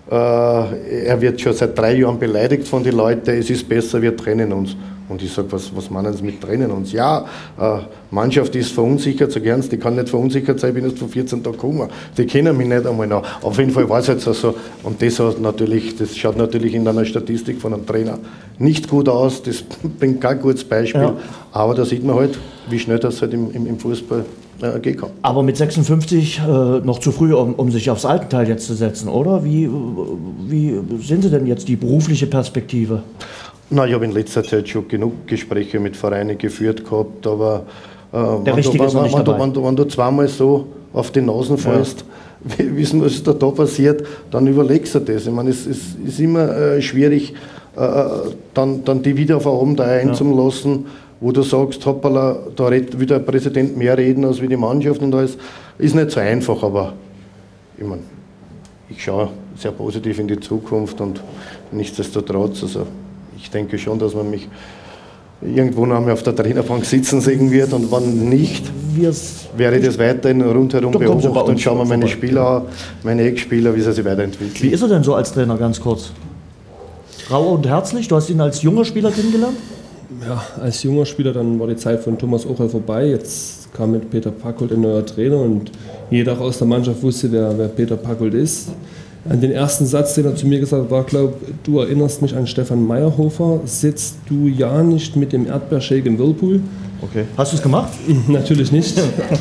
Er wird schon seit 3 Jahren beleidigt von den Leuten, es ist besser, wir trennen uns. Und ich sage, was meinen Sie mit trennen uns? Ja, Mannschaft ist verunsichert, so ernst, die kann nicht verunsichert sein, ich bin jetzt vor 14 Tagen gekommen. Die kennen mich nicht einmal noch. Auf jeden Fall war es jetzt so. Und das schaut natürlich in einer Statistik von einem Trainer nicht gut aus, das bringt kein gutes Beispiel. Ja. Aber da sieht man halt, wie schnell das halt im Fußball gehen kann. Aber mit 56 noch zu früh, um sich aufs Altenteil jetzt zu setzen, oder? Wie sind Sie denn jetzt die berufliche Perspektive? Na, ich habe in letzter Zeit schon genug Gespräche mit Vereinen geführt gehabt, aber wenn du zweimal so auf die Nasen fällst, wissen, was da passiert, dann überlegst du das. Ich meine, es ist immer schwierig, dann die wieder auf Abend einzulassen, wo du sagst, hoppala, da will der Präsident mehr reden als wie die Mannschaft und alles. Ist nicht so einfach, aber ich meine, ich schaue sehr positiv in die Zukunft und nichtsdestotrotz, also ich denke schon, dass man mich irgendwo noch einmal auf der Trainerbank sitzen sehen wird und wenn nicht, werde ich das weiterhin rundherum beobachten und schauen wir meine Spieler an, meine Ex-Spieler, wie sie sich weiterentwickeln. Wie ist er denn so als Trainer, ganz kurz? Rau und herzlich, du hast ihn als junger Spieler kennengelernt? Ja, als junger Spieler, dann war die Zeit von Thomas Ochel vorbei, jetzt kam mit Peter Packold ein neuer Trainer und jeder aus der Mannschaft wusste, wer Peter Packold ist. An den ersten Satz, den er zu mir gesagt hat, war, du erinnerst mich an Stefan Meyerhofer, sitzt du ja nicht mit dem Erdbeershake im Whirlpool? Okay. Hast du es gemacht? Natürlich nicht.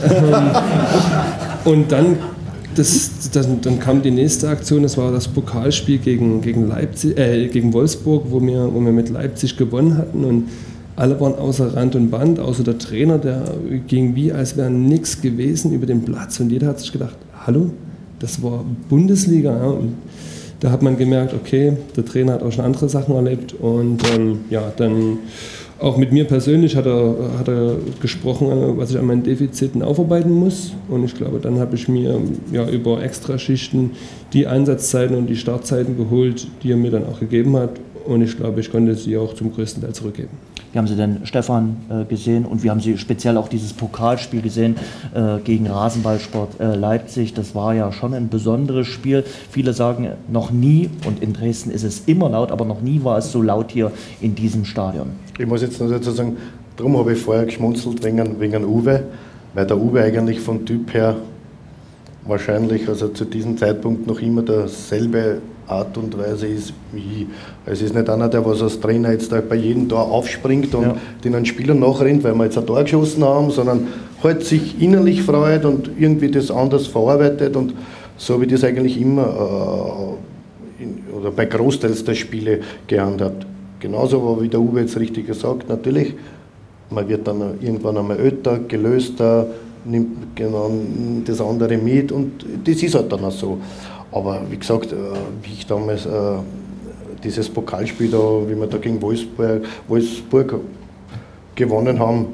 Und dann kam die nächste Aktion, das war das Pokalspiel gegen Wolfsburg, wo wir mit Leipzig gewonnen hatten und alle waren außer Rand und Band, außer der Trainer, der ging wie, als wäre nichts gewesen über den Platz und jeder hat sich gedacht, hallo? Das war Bundesliga, ja, und da hat man gemerkt, okay, der Trainer hat auch schon andere Sachen erlebt und dann auch mit mir persönlich hat er gesprochen, was ich an meinen Defiziten aufarbeiten muss und ich glaube, dann habe ich mir über Extraschichten die Einsatzzeiten und die Startzeiten geholt, die er mir dann auch gegeben hat und ich glaube, ich konnte sie auch zum größten Teil zurückgeben. Wie haben Sie denn Stefan gesehen und wie haben Sie speziell auch dieses Pokalspiel gesehen gegen Rasenballsport Leipzig? Das war ja schon ein besonderes Spiel. Viele sagen noch nie, und in Dresden ist es immer laut, aber noch nie war es so laut hier in diesem Stadion. Ich muss jetzt noch dazu sagen, darum habe ich vorher geschmunzelt wegen Uwe, weil der Uwe eigentlich vom Typ her wahrscheinlich also zu diesem Zeitpunkt noch immer derselbe Art und Weise ist wie ich. Es ist nicht einer, der was als Trainer jetzt da bei jedem Tor aufspringt und den einen Spieler nachrennt, weil wir jetzt ein Tor geschossen haben, sondern halt sich innerlich freut und irgendwie das anders verarbeitet, und so habe ich das eigentlich immer oder bei Großteils der Spiele gehandhabt. Genauso wie der Uwe jetzt richtig gesagt, natürlich, man wird dann irgendwann einmal älter, gelöster, nimmt genau das andere mit, und das ist halt dann auch so. Aber wie gesagt, wie ich damals dieses Pokalspiel da, wie wir da gegen Wolfsburg gewonnen haben,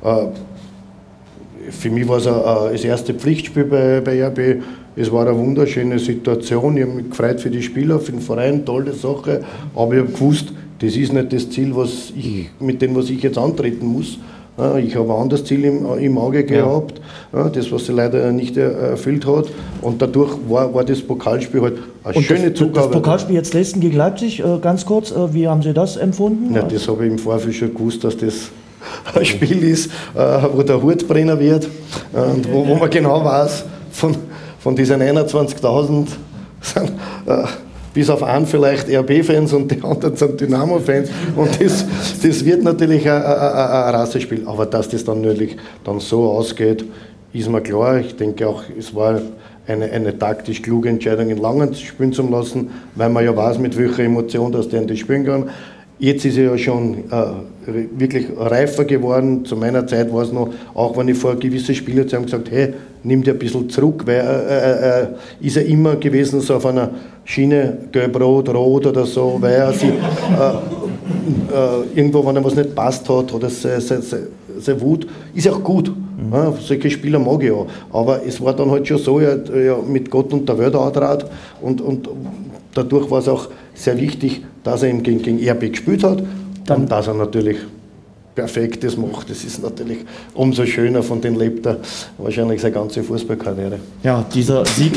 für mich war es das erste Pflichtspiel bei RB. Es war eine wunderschöne Situation. Ich habe mich gefreut für die Spieler, für den Verein, tolle Sache. Aber ich habe gewusst, das ist nicht das Ziel, mit dem was ich jetzt antreten muss. Ich habe ein anderes Ziel im Auge gehabt, das, was sie leider nicht erfüllt hat. Und dadurch war das Pokalspiel halt eine schöne Zugabe. Das Pokalspiel jetzt Dresden gegen Leipzig, ganz kurz, wie haben Sie das empfunden? Ja, das habe ich im Vorfeld schon gewusst, dass das ein Spiel ist, wo der Hutbrenner wird und wo man genau weiß, von diesen 21.000 sind bis auf einen vielleicht RB-Fans und die anderen sind Dynamo-Fans, und das wird natürlich ein Rassespiel. Aber dass das dann natürlich dann so ausgeht, ist mir klar. Ich denke auch, es war eine taktisch kluge Entscheidung, in Langen spielen zu lassen, weil man ja weiß, mit welcher Emotion das spielen kann. Jetzt ist er ja schon wirklich reifer geworden. Zu meiner Zeit war es noch, auch wenn ich vor gewisse Spieler zu ihm gesagt habe, hey, nimm dir ein bisschen zurück, weil ist er immer gewesen so auf einer Schiene, gelb-rot, rot oder so, weil er sich irgendwo, wenn er was nicht passt hat, oder seine Wut, ist auch gut. Ja, solche Spieler mag ich auch. Aber es war dann halt schon so, er mit Gott und der Welt antrat, und dadurch war es auch sehr wichtig, dass er gegen RB gespielt hat, und dass er natürlich Perfektes macht. Das ist natürlich umso schöner, von dem lebt er wahrscheinlich seine ganze Fußballkarriere. Ja, dieser Sieg.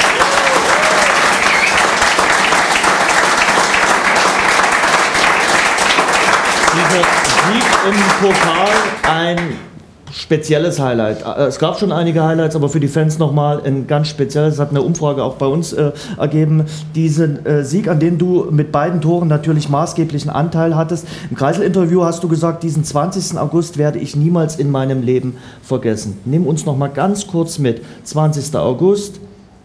Dieser Sieg im Pokal, ein spezielles Highlight. Es gab schon einige Highlights, aber für die Fans nochmal ein ganz spezielles. Das hat eine Umfrage auch bei uns ergeben. Diesen Sieg, an dem du mit beiden Toren natürlich maßgeblichen Anteil hattest. Im Kreisel-Interview hast du gesagt, diesen 20. August werde ich niemals in meinem Leben vergessen. Nimm uns nochmal ganz kurz mit. 20. August,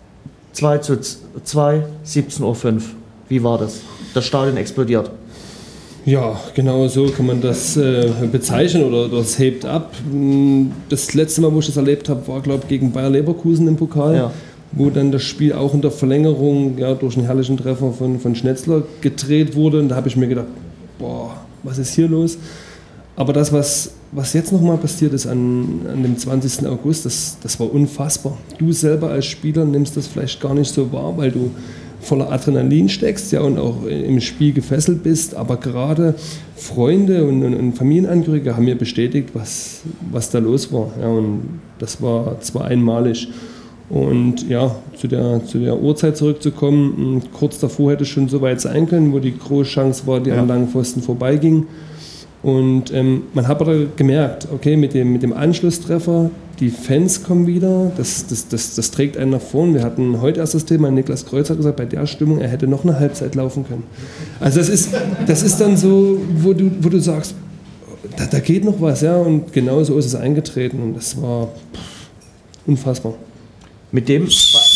2:2, 17:05 Uhr. Wie war das? Das Stadion explodiert. Ja, genau so kann man das bezeichnen, oder das hebt ab. Das letzte Mal, wo ich das erlebt habe, war, glaube ich, gegen Bayer Leverkusen im Pokal, wo dann das Spiel auch in der Verlängerung durch einen herrlichen Treffer von Schnetzler gedreht wurde. Und da habe ich mir gedacht, boah, was ist hier los? Aber das, was jetzt nochmal passiert ist an dem 20. August, das war unfassbar. Du selber als Spieler nimmst das vielleicht gar nicht so wahr, weil du voller Adrenalin steckst, ja, und auch im Spiel gefesselt bist, aber gerade Freunde und Familienangehörige haben mir bestätigt, was da los war, ja, und das war zwar einmalig. Und ja, zu der Uhrzeit zurückzukommen, kurz davor hätte es schon so weit sein können, wo die große Chance war, die an langen Pfosten vorbeiging. Und man hat aber gemerkt, okay, mit dem Anschlusstreffer, die Fans kommen wieder, das trägt einen nach vorn. Wir hatten heute erst das Thema, Niklas Kreuz hat gesagt, bei der Stimmung, er hätte noch eine Halbzeit laufen können. Also das ist dann so, wo du sagst, da geht noch was, ja, und genau so ist es eingetreten, und das war unfassbar. Mit dem beiden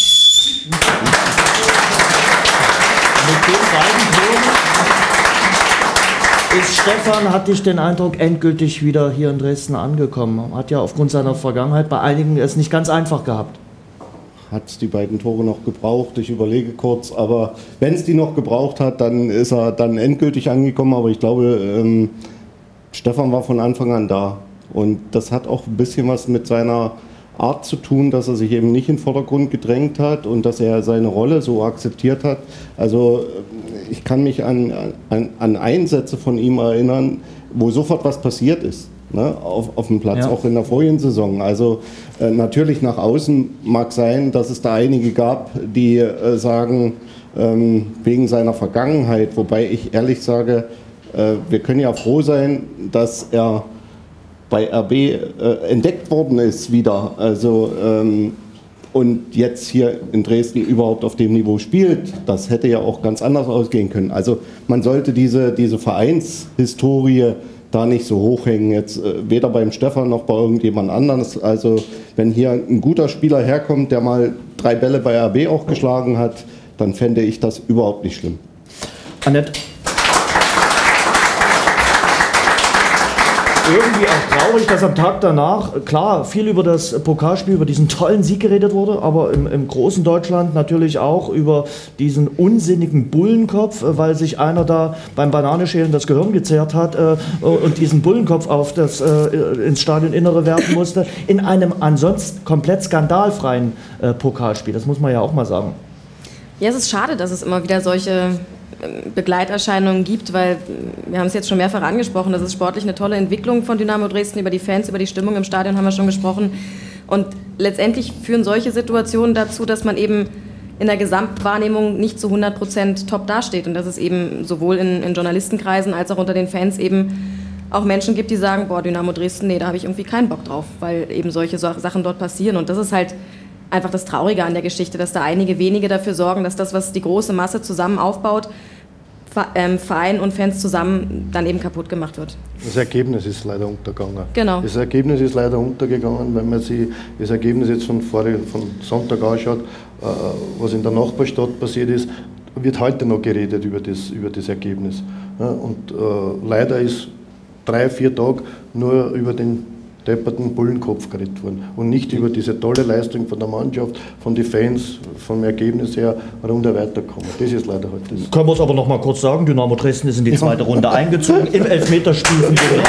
Toren ist Stefan, hatte ich den Eindruck, endgültig wieder hier in Dresden angekommen. Hat ja aufgrund seiner Vergangenheit bei einigen es nicht ganz einfach gehabt. Hat es die beiden Tore noch gebraucht? Ich überlege kurz, aber wenn es die noch gebraucht hat, dann ist er dann endgültig angekommen. Aber ich glaube, Stefan war von Anfang an da. Und das hat auch ein bisschen was mit seiner Art zu tun, dass er sich eben nicht in den Vordergrund gedrängt hat und dass er seine Rolle so akzeptiert hat. Also ich kann mich an Einsätze von ihm erinnern, wo sofort was passiert ist, ne, auf dem Platz, auch in der vorigen Saison. Also natürlich nach außen mag sein, dass es da einige gab, die sagen, wegen seiner Vergangenheit, wobei ich ehrlich sage, wir können ja froh sein, dass er bei RB entdeckt worden ist wieder. Also, und jetzt hier in Dresden überhaupt auf dem Niveau spielt. Das hätte ja auch ganz anders ausgehen können. Also man sollte diese Vereinshistorie da nicht so hochhängen, jetzt weder beim Stefan noch bei irgendjemand anderes. Also wenn hier ein guter Spieler herkommt, der mal 3 Bälle bei RB auch geschlagen hat, dann fände ich das überhaupt nicht schlimm. Annette? Irgendwie auch traurig, dass am Tag danach, klar, viel über das Pokalspiel, über diesen tollen Sieg geredet wurde, aber im großen Deutschland natürlich auch über diesen unsinnigen Bullenkopf, weil sich einer da beim Bananenschälen das Gehirn gezerrt hat und diesen Bullenkopf auf ins Stadioninnere werfen musste, in einem ansonsten komplett skandalfreien Pokalspiel. Das muss man ja auch mal sagen. Ja, es ist schade, dass es immer wieder solche Begleiterscheinungen gibt, weil wir haben es jetzt schon mehrfach angesprochen, das ist sportlich eine tolle Entwicklung von Dynamo Dresden, über die Fans, über die Stimmung im Stadion haben wir schon gesprochen und letztendlich führen solche Situationen dazu, dass man eben in der Gesamtwahrnehmung nicht zu 100% top dasteht und dass es eben sowohl in Journalistenkreisen als auch unter den Fans eben auch Menschen gibt, die sagen, boah, Dynamo Dresden, nee, da habe ich irgendwie keinen Bock drauf, weil eben solche Sachen dort passieren und das ist halt einfach das Traurige an der Geschichte, dass da einige wenige dafür sorgen, dass das, was die große Masse zusammen aufbaut, Verein und Fans zusammen dann eben kaputt gemacht wird. Das Ergebnis ist leider untergegangen. Genau. Das Ergebnis ist leider untergegangen, wenn man sich das Ergebnis jetzt von Sonntag anschaut, was in der Nachbarstadt passiert ist, wird heute noch geredet über das Ergebnis. Ja, und leider ist 3-4 Tage nur über den depperten Bullenkopf geredet worden und nicht über diese tolle Leistung von der Mannschaft, von den Fans, vom Ergebnis her runter weiterkommen. Das ist leider halt das. Können wir es aber noch mal kurz sagen, Dynamo Dresden ist in die zweite Runde eingezogen, im Elfmeterspiel von Jürgen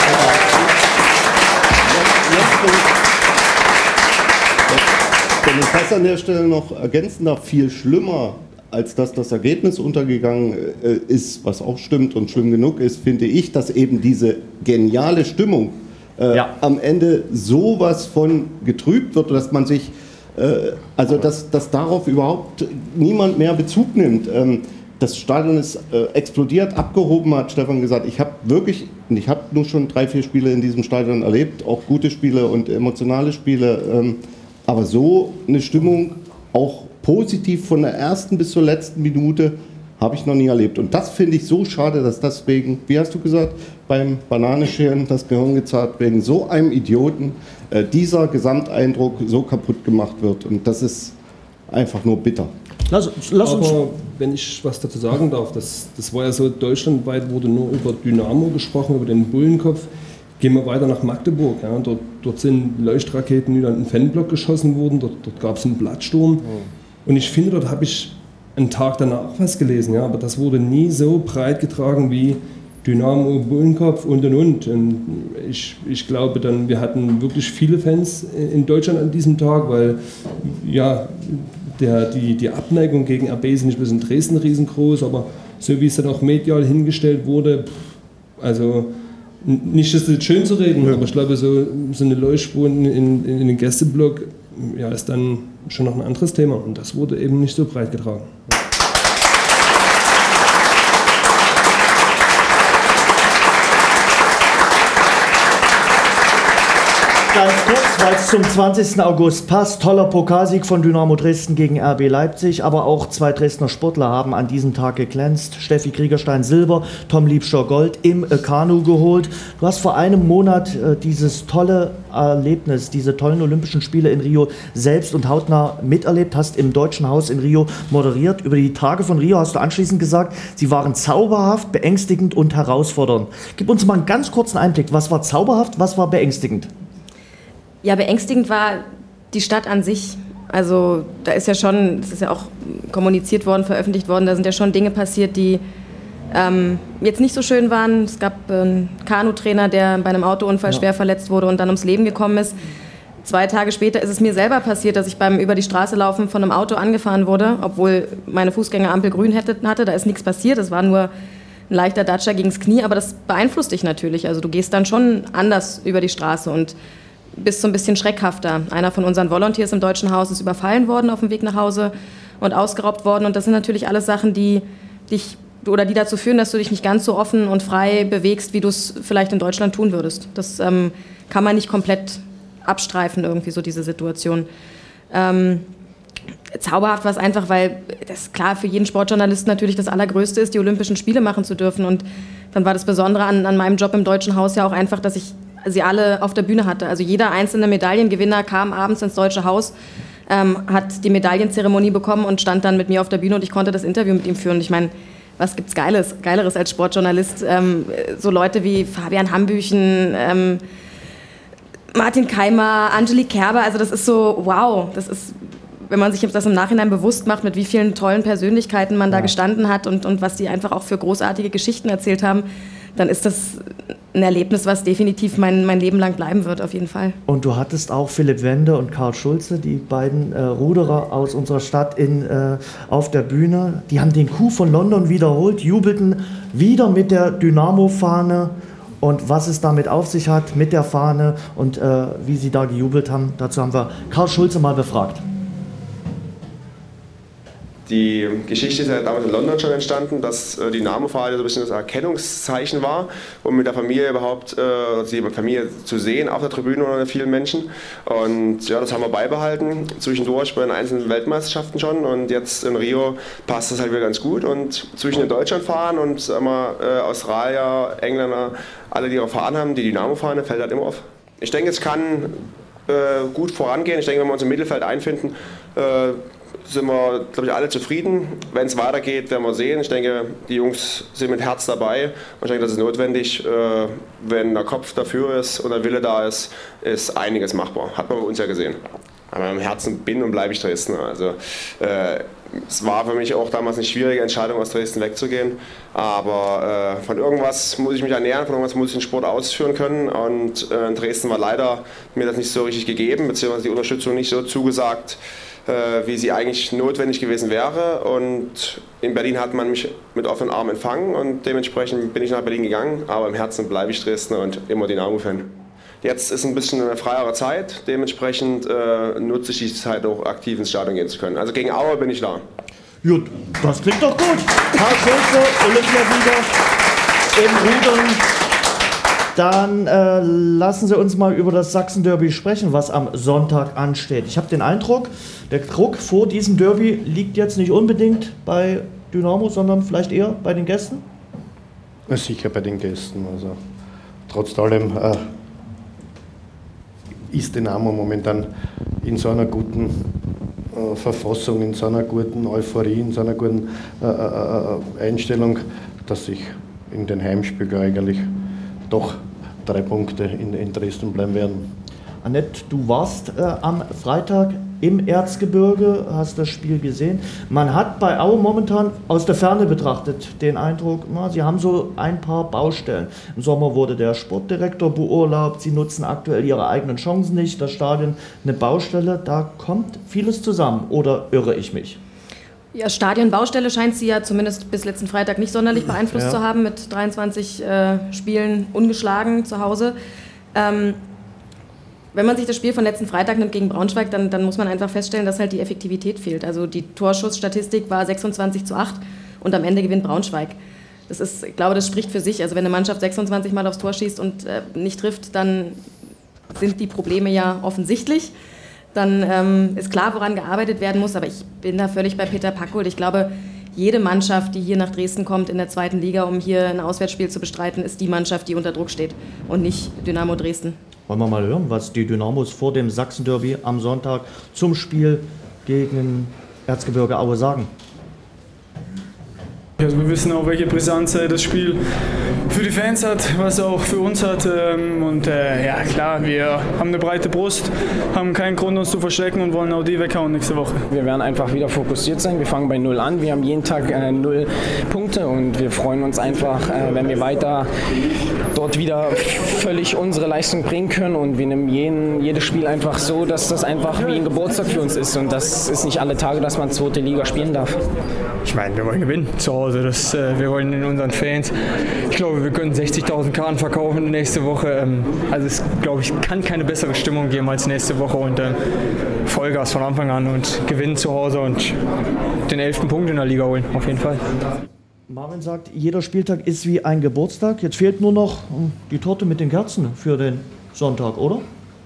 Wenn ich das an der Stelle noch ergänzen darf, viel schlimmer als dass das Ergebnis untergegangen ist, was auch stimmt und schlimm genug ist, finde ich, dass eben diese geniale Stimmung am Ende sowas von getrübt wird, dass man sich, also dass darauf überhaupt niemand mehr Bezug nimmt. Das Stadion ist explodiert, abgehoben, hat Stefan gesagt. Ich habe wirklich, und ich habe nur schon 3-4 Spiele in diesem Stadion erlebt, auch gute Spiele und emotionale Spiele, aber so eine Stimmung, auch positiv von der ersten bis zur letzten Minute, habe ich noch nie erlebt. Und das finde ich so schade, dass deswegen, wie hast du gesagt, beim Bananenschälen das Gehirn gezerrt, wegen so einem Idioten dieser Gesamteindruck so kaputt gemacht wird. Und das ist einfach nur bitter. Lass uns. Aber wenn ich was dazu sagen darf, das war ja so, deutschlandweit wurde nur über Dynamo gesprochen, über den Bullenkopf. Gehen wir weiter nach Magdeburg. Ja. Dort sind Leuchtraketen wieder in den Fanblock geschossen worden, dort gab es einen Blattsturm. Und ich finde, dort habe ich einen Tag danach was gelesen, ja, aber das wurde nie so breit getragen wie Dynamo, Bullenkopf und. Und ich glaube dann, wir hatten wirklich viele Fans in Deutschland an diesem Tag, weil ja, die Abneigung gegen RB ist nicht bloß in Dresden riesengroß, aber so wie es dann auch medial hingestellt wurde, also nicht, dass das schön zu reden, aber ich glaube, so eine Leuchtspur in den Gästeblock ja, ist dann schon noch ein anderes Thema und das wurde eben nicht so breit getragen. Ganz kurz, weil es zum 20. August passt. Toller Pokalsieg von Dynamo Dresden gegen RB Leipzig, aber auch 2 Dresdner Sportler haben an diesem Tag geglänzt. Steffi Kriegerstein Silber, Tom Liebscher Gold im Kanu geholt. Du hast vor einem Monat dieses tolle Erlebnis, diese tollen Olympischen Spiele in Rio selbst und hautnah miterlebt, hast im Deutschen Haus in Rio moderiert. Über die Tage von Rio hast du anschließend gesagt, sie waren zauberhaft, beängstigend und herausfordernd. Gib uns mal einen ganz kurzen Einblick. Was war zauberhaft, was war beängstigend? Ja, beängstigend war die Stadt an sich. Also da ist ja schon, das ist ja auch kommuniziert worden, veröffentlicht worden, da sind ja schon Dinge passiert, die jetzt nicht so schön waren. Es gab einen Kanutrainer, der bei einem Autounfall schwer verletzt wurde und dann ums Leben gekommen ist. 2 Tage später ist es mir selber passiert, dass ich beim über die Straße laufen von einem Auto angefahren wurde, obwohl meine Fußgängerampel grün hatte, da ist nichts passiert, es war nur ein leichter Datscher gegens Knie, aber das beeinflusst dich natürlich. Also du gehst dann schon anders über die Straße und bist so ein bisschen schreckhafter. Einer von unseren Volunteers im Deutschen Haus ist überfallen worden auf dem Weg nach Hause und ausgeraubt worden. Und das sind natürlich alles Sachen, die dazu führen, dass du dich nicht ganz so offen und frei bewegst, wie du es vielleicht in Deutschland tun würdest. Das kann man nicht komplett abstreifen, irgendwie so diese Situation. Zauberhaft war es einfach, weil das klar für jeden Sportjournalisten natürlich das Allergrößte ist, die Olympischen Spiele machen zu dürfen. Und dann war das Besondere an meinem Job im Deutschen Haus ja auch einfach, dass ich sie alle auf der Bühne hatte. Also jeder einzelne Medaillengewinner kam abends ins Deutsche Haus, hat die Medaillenzeremonie bekommen und stand dann mit mir auf der Bühne und ich konnte das Interview mit ihm führen. Und ich meine, was gibt's Geileres als Sportjournalist? So Leute wie Fabian Hambüchen, Martin Keimer, Angelique Kerber, also das ist so, wow, das ist, wenn man sich das im Nachhinein bewusst macht, mit wie vielen tollen Persönlichkeiten man da gestanden hat und was die einfach auch für großartige Geschichten erzählt haben, dann ist das ein Erlebnis, was definitiv mein Leben lang bleiben wird, auf jeden Fall. Und du hattest auch Philipp Wende und Karl Schulze, die beiden Ruderer aus unserer Stadt auf der Bühne. Die haben den Coup von London wiederholt, jubelten wieder mit der Dynamo-Fahne. Und was es damit auf sich hat mit der Fahne und wie sie da gejubelt haben, dazu haben wir Karl Schulze mal befragt. Die Geschichte ist ja damals in London schon entstanden, dass die Dynamo-Fahne so ein bisschen das Erkennungszeichen war, um mit der Familie überhaupt die Familie zu sehen auf der Tribüne unter vielen Menschen. Und ja, das haben wir beibehalten, zwischendurch bei den einzelnen Weltmeisterschaften schon. Und jetzt in Rio passt das halt wieder ganz gut. Und zwischen in Deutschland fahren und Australier, Engländer, alle, die ihre Fahnen haben, die Dynamo-Fahne fällt halt immer auf. Ich denke, es kann gut vorangehen. Ich denke, wenn wir uns im Mittelfeld einfinden, sind wir, glaube ich, alle zufrieden. Wenn es weitergeht, werden wir sehen. Ich denke, die Jungs sind mit Herz dabei. Und ich denke, das ist notwendig. Wenn der Kopf dafür ist und der Wille da ist, ist einiges machbar. Hat man bei uns ja gesehen. Aber im Herzen bin und bleibe ich Dresdner. Also, es war für mich auch damals eine schwierige Entscheidung, aus Dresden wegzugehen. Aber von irgendwas muss ich mich ernähren, von irgendwas muss ich den Sport ausführen können. Und in Dresden war leider mir das nicht so richtig gegeben, beziehungsweise die Unterstützung nicht so zugesagt, wie sie eigentlich notwendig gewesen wäre. Und in Berlin hat man mich mit offenen Armen empfangen und dementsprechend bin ich nach Berlin gegangen. Aber im Herzen bleibe ich Dresdner und immer Dynamo-Fan. Jetzt ist ein bisschen eine freiere Zeit, dementsprechend nutze ich die Zeit auch aktiv ins Stadion gehen zu können. Also gegen Aue bin ich da. Gut, das klingt doch gut. Karl Schulze, Olympiasieger im Rudern. Dann lassen Sie uns mal über das Sachsen-Derby sprechen, was am Sonntag ansteht. Ich habe den Eindruck, der Druck vor diesem Derby liegt jetzt nicht unbedingt bei Dynamo, sondern vielleicht eher bei den Gästen? Sicher bei den Gästen. Also, trotz allem ist Dynamo momentan in so einer guten Verfassung, in so einer guten Euphorie, in so einer guten Einstellung, dass ich in den Heimspielen eigentlich doch 3 Punkte in Dresden bleiben werden. Annette, du warst am Freitag im Erzgebirge, hast das Spiel gesehen. Man hat bei Aue momentan aus der Ferne betrachtet den Eindruck, sie haben so ein paar Baustellen. Im Sommer wurde der Sportdirektor beurlaubt, sie nutzen aktuell ihre eigenen Chancen nicht, das Stadion eine Baustelle, da kommt vieles zusammen, oder irre ich mich? Ja, Stadionbaustelle scheint sie ja zumindest bis letzten Freitag nicht sonderlich beeinflusst zu haben, mit 23 Spielen ungeschlagen zu Hause. Wenn man sich das Spiel von letzten Freitag nimmt gegen Braunschweig, dann muss man einfach feststellen, dass halt die Effektivität fehlt. Also die Torschussstatistik war 26:8 und am Ende gewinnt Braunschweig. Das ist, ich glaube, das spricht für sich. Also wenn eine Mannschaft 26 Mal aufs Tor schießt und nicht trifft, dann sind die Probleme ja offensichtlich. Dann ist klar, woran gearbeitet werden muss. Aber ich bin da völlig bei Peter Packold. Ich glaube, jede Mannschaft, die hier nach Dresden kommt in der 2. Liga, um hier ein Auswärtsspiel zu bestreiten, ist die Mannschaft, die unter Druck steht und nicht Dynamo Dresden. Wollen wir mal hören, was die Dynamos vor dem Sachsen-Derby am Sonntag zum Spiel gegen Erzgebirge Aue sagen? Also wir wissen auch, welche Brisanz das Spiel für die Fans hat, was er auch für uns hat. Und ja, klar, wir haben eine breite Brust, haben keinen Grund, uns zu verstecken und wollen auch die weghauen nächste Woche. Wir werden einfach wieder fokussiert sein. Wir fangen bei 0 an. Wir haben jeden Tag 0 Punkte und wir freuen uns einfach, wenn wir weiter dort wieder völlig unsere Leistung bringen können. Und wir nehmen jedes Spiel einfach so, dass das einfach wie ein Geburtstag für uns ist. Und das ist nicht alle Tage, dass man 2. Liga spielen darf. Ich meine, wir wollen gewinnen zu Hause. Wir wollen in unseren Fans. Ich glaube, wir können 60.000 Karten verkaufen nächste Woche. Also es, glaube ich, kann keine bessere Stimmung geben als nächste Woche. Und Vollgas von Anfang an und gewinnen zu Hause und den 11. Punkt in der Liga holen, auf jeden Fall. Marvin sagt, jeder Spieltag ist wie ein Geburtstag. Jetzt fehlt nur noch die Torte mit den Kerzen für den Sonntag, oder?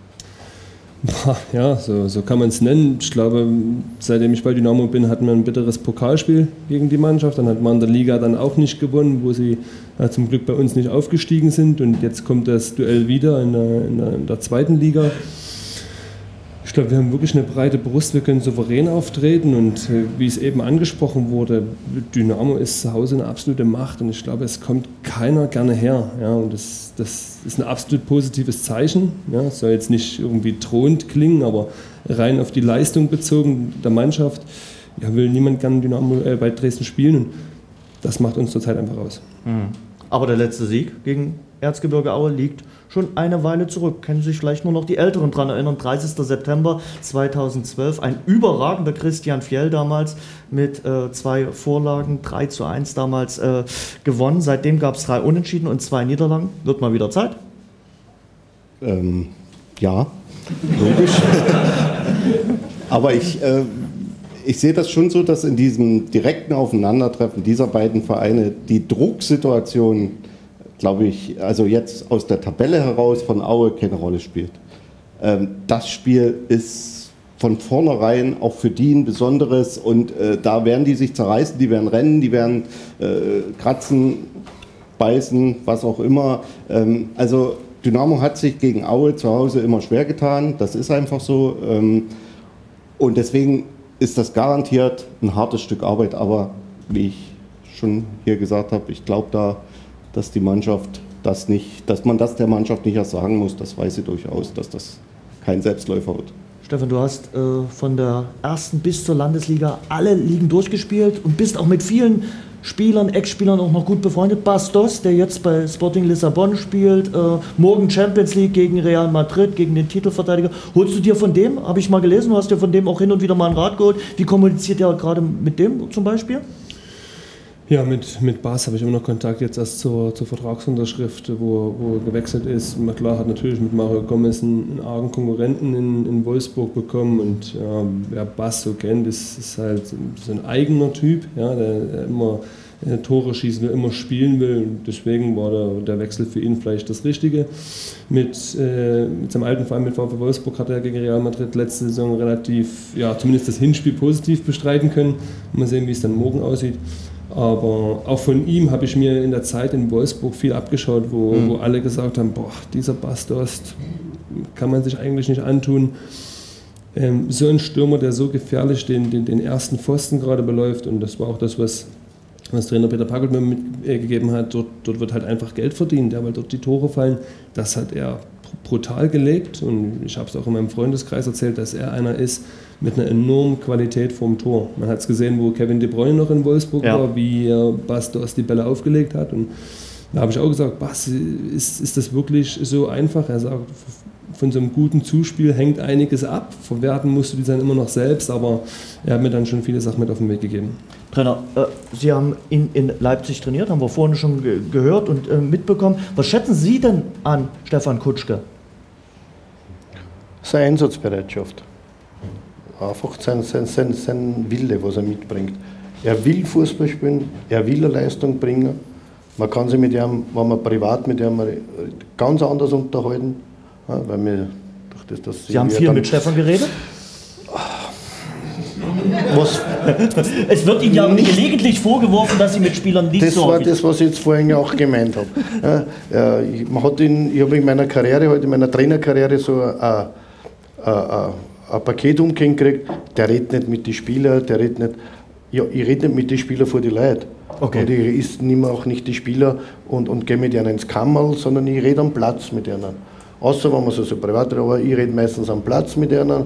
Ja, so kann man es nennen. Ich glaube, seitdem ich bei Dynamo bin, hatten wir ein bitteres Pokalspiel gegen die Mannschaft. Dann hat man in der Liga dann auch nicht gewonnen, wo sie zum Glück bei uns nicht aufgestiegen sind. Und jetzt kommt das Duell wieder in der 2. Liga. Ich glaube, wir haben wirklich eine breite Brust, wir können souverän auftreten und wie es eben angesprochen wurde, Dynamo ist zu Hause eine absolute Macht und ich glaube, es kommt keiner gerne her. Ja, und das ist ein absolut positives Zeichen. Ja, es soll jetzt nicht irgendwie drohend klingen, aber rein auf die Leistung bezogen der Mannschaft, ja, will niemand gerne Dynamo bei Dresden spielen und das macht uns zurzeit einfach aus. Aber der letzte Sieg gegen Erzgebirge Aue liegt schon eine Weile zurück. Können sich vielleicht nur noch die Älteren daran erinnern. 30. September 2012. Ein überragender Christian Fjell damals mit 2 Vorlagen, 3:1 damals gewonnen. Seitdem gab es 3 Unentschieden und 2 Niederlagen. Wird mal wieder Zeit? Ja, logisch. Aber ich sehe das schon so, dass in diesem direkten Aufeinandertreffen dieser beiden Vereine die Drucksituation, glaube ich, also jetzt aus der Tabelle heraus von Aue keine Rolle spielt. Das Spiel ist von vornherein auch für die ein besonderes und da werden die sich zerreißen, die werden rennen, die werden kratzen, beißen, was auch immer. Also Dynamo hat sich gegen Aue zu Hause immer schwer getan, das ist einfach so. Und deswegen ist das garantiert ein hartes Stück Arbeit, aber wie ich schon hier gesagt habe, ich glaube da, dass die Mannschaft das nicht, dass man das der Mannschaft nicht erst sagen muss, das weiß sie durchaus, dass das kein Selbstläufer wird. Stefan, du hast von der 1. bis zur Landesliga alle Ligen durchgespielt und bist auch mit vielen Spielern, Ex-Spielern auch noch gut befreundet. Bastos, der jetzt bei Sporting Lissabon spielt, morgen Champions League gegen Real Madrid, gegen den Titelverteidiger. Holst du dir von dem, habe ich mal gelesen, du hast dir von dem auch hin und wieder mal einen Rat geholt. Wie kommuniziert ihr gerade mit dem zum Beispiel? Ja, mit Bas habe ich immer noch Kontakt, jetzt erst zur Vertragsunterschrift, wo er gewechselt ist. Klar, hat natürlich mit Mario Gomez einen argen Konkurrenten in Wolfsburg bekommen und ja, wer Bas so kennt, ist halt so ein eigener Typ, ja, der immer Tore schießen will, immer spielen will und deswegen war der Wechsel für ihn vielleicht das Richtige. Mit seinem alten Verein, mit VfL Wolfsburg, hat er gegen Real Madrid letzte Saison relativ, ja, zumindest das Hinspiel positiv bestreiten können. Mal sehen, wie es dann morgen aussieht. Aber auch von ihm habe ich mir in der Zeit in Wolfsburg viel abgeschaut, wo alle gesagt haben, boah, dieser Bastos kann man sich eigentlich nicht antun. So ein Stürmer, der so gefährlich den ersten Pfosten gerade beläuft und das war auch das, was Trainer Peter Packwitz mir mitgegeben hat, dort wird halt einfach Geld verdient, ja, weil dort die Tore fallen. Das hat er brutal gelegt und ich habe es auch in meinem Freundeskreis erzählt, dass er einer ist mit einer enormen Qualität vorm Tor. Man hat es gesehen, wo Kevin De Bruyne noch in Wolfsburg war, wie Bastos die Bälle aufgelegt hat und da habe ich auch gesagt, Bas, ist das wirklich so einfach? Er sagt, von so einem guten Zuspiel hängt einiges ab, verwerten musst du die dann immer noch selbst, aber er hat mir dann schon viele Sachen mit auf den Weg gegeben. Trainer, Sie haben ihn in Leipzig trainiert, haben wir vorhin schon gehört und mitbekommen. Was schätzen Sie denn an Stefan Kutschke? Seine Einsatzbereitschaft. Einfach sein Wille, was er mitbringt. Er will Fußball spielen, er will eine Leistung bringen. Man kann sich mit ihm, wenn man privat mit ihm ganz anders unterhalten. Ja, weil wir, durch das, Sie haben viel mit Stefan geredet? Was? Es wird Ihnen ja gelegentlich vorgeworfen, dass Sie mit Spielern nicht das so... Das war das, was ich jetzt vorhin auch gemeint habe. Ja, ich habe in meiner Karriere, in meiner Trainerkarriere so ein Paket umgekriegt, der redet nicht mit den Spielern, ich rede nicht mit den Spielern vor die Leute. Okay. Und ich nehme auch nicht die Spieler und gehe mit ihnen ins Kammerl, sondern ich rede am Platz mit ihnen. Außer wenn man so privat redet, aber ich rede meistens am Platz mit ihnen.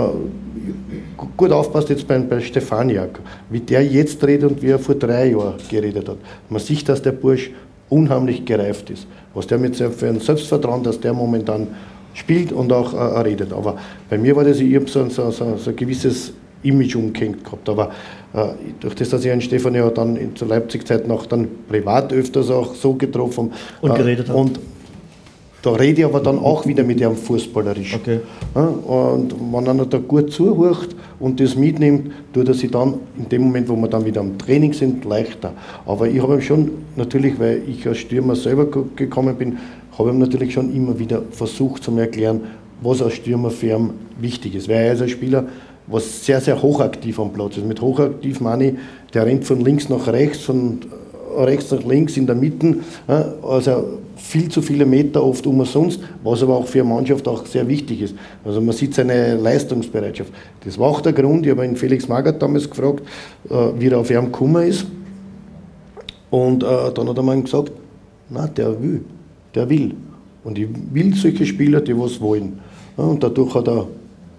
Gut aufpasst jetzt bei Stefaniak, wie der jetzt redet und wie er vor 3 Jahren geredet hat. Man sieht, dass der Bursch unheimlich gereift ist. Was der mit für ein Selbstvertrauen, dass der momentan spielt und auch redet. Aber bei mir war das, ich habe so ein gewisses Image umgehängt gehabt. Aber durch das, dass ich einen Stefan ja dann zur Leipzig-Zeit noch dann privat öfters auch so getroffen und geredet habe. Und da rede ich aber dann auch wieder mit ihm fußballerisch. Okay. Ja, und wenn einer da gut zuhört und das mitnimmt, tut er sich dann in dem Moment, wo wir dann wieder am Training sind, leichter. Aber ich habe ihm schon natürlich, weil ich als Stürmer selber gekommen bin, habe ihm natürlich schon immer wieder versucht zu erklären, was als Stürmer für ihn wichtig ist. Weil er ist ein Spieler, was sehr, sehr hochaktiv am Platz ist. Mit hochaktiv meine ich, der rennt von links nach rechts, von rechts nach links, in der Mitte, also viel zu viele Meter oft umsonst, was aber auch für eine Mannschaft auch sehr wichtig ist. Also man sieht seine Leistungsbereitschaft. Das war auch der Grund, ich habe ihn Felix Magath damals gefragt, wie er auf ihn gekommen ist. Und dann hat er mir gesagt, na, der will. Und ich will solche Spieler, die was wollen. Und dadurch hat er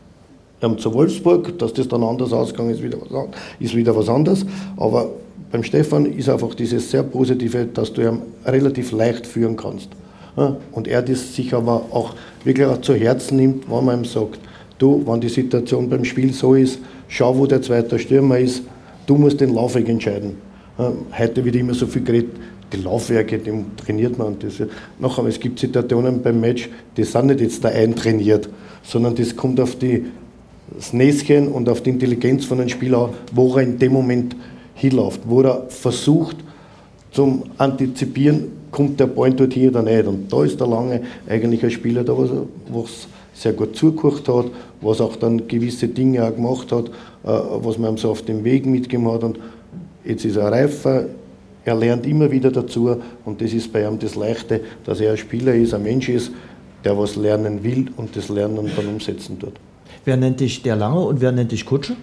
zu Wolfsburg, dass das dann anders ausgegangen ist, ist wieder was anderes. Aber beim Stefan ist einfach dieses sehr Positive, dass du ihn relativ leicht führen kannst. Und er das sich aber auch wirklich auch zu Herzen nimmt, wenn man ihm sagt, du, wenn die Situation beim Spiel so ist, schau, wo der zweite Stürmer ist, du musst den Laufweg entscheiden. Heute wird immer so viel geredet, die Laufwerke, die trainiert man. Noch einmal, es gibt Situationen beim Match, die sind nicht jetzt da eintrainiert, sondern das kommt auf das Näschen und auf die Intelligenz von einem Spieler, wo er in dem Moment hinläuft, wo er versucht zum Antizipieren, kommt der Ball dorthin oder nicht. Und da ist der Lange eigentlich ein Spieler, der was sehr gut zugehört hat, was auch dann gewisse Dinge auch gemacht hat, was man ihm so auf dem Weg mitgegeben hat. Und jetzt ist er reifer, er lernt immer wieder dazu und das ist bei ihm das Leichte, dass er ein Spieler ist, ein Mensch ist, der was lernen will und das Lernen dann umsetzen tut. Wer nennt dich der Lange und wer nennt dich Kutsche?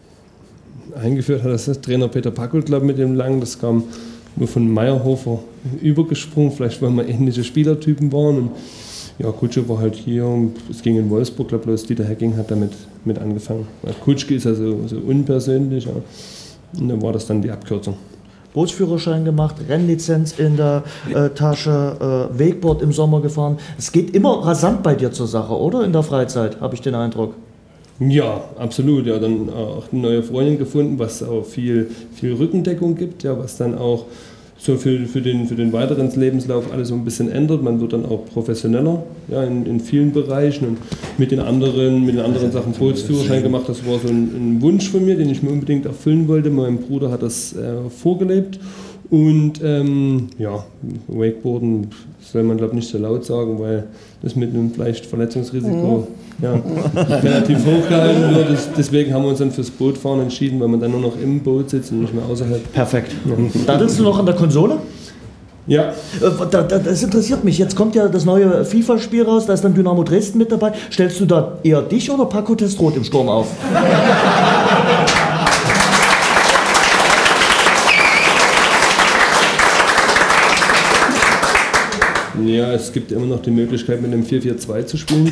Eingeführt hat das Trainer Peter Packold, glaube ich, mit dem Langen. Das kam nur von Meyerhofer übergesprungen, vielleicht weil wir ähnliche Spielertypen waren. Und ja, Kutsche war halt hier, es ging in Wolfsburg, glaube ich, Dieter Hecking hat damit mit angefangen. Kutschke ist also so unpersönlich, ja. Und dann war das dann die Abkürzung. Bootsführerschein gemacht, Rennlizenz in der Tasche, Wakeboard im Sommer gefahren. Es geht immer rasant bei dir zur Sache, oder? In der Freizeit, habe ich den Eindruck. Ja, absolut. Ja, dann auch eine neue Freundin gefunden, was auch viel Rückendeckung gibt, ja, was dann auch so für den weiteren Lebenslauf alles so ein bisschen ändert. Man wird dann auch professioneller, ja, in vielen Bereichen und mit den anderen Sachen Bootsführerschein gemacht. Das war so ein Wunsch von mir, den ich mir unbedingt erfüllen wollte. Mein Bruder hat das vorgelebt. Und ja, Wakeboarden soll man, glaube ich, nicht so laut sagen, weil das mit einem vielleicht Verletzungsrisiko relativ hoch gehalten wird. Deswegen haben wir uns dann fürs Bootfahren entschieden, weil man dann nur noch im Boot sitzt und nicht mehr außerhalb. Perfekt. Daddelst du noch an der Konsole? Ja. Das interessiert mich. Jetzt kommt ja das neue FIFA-Spiel raus, da ist dann Dynamo Dresden mit dabei. Stellst du da eher dich oder Paco Testroth im Sturm auf? Ja, es gibt immer noch die Möglichkeit, mit einem 4-4-2 zu spielen.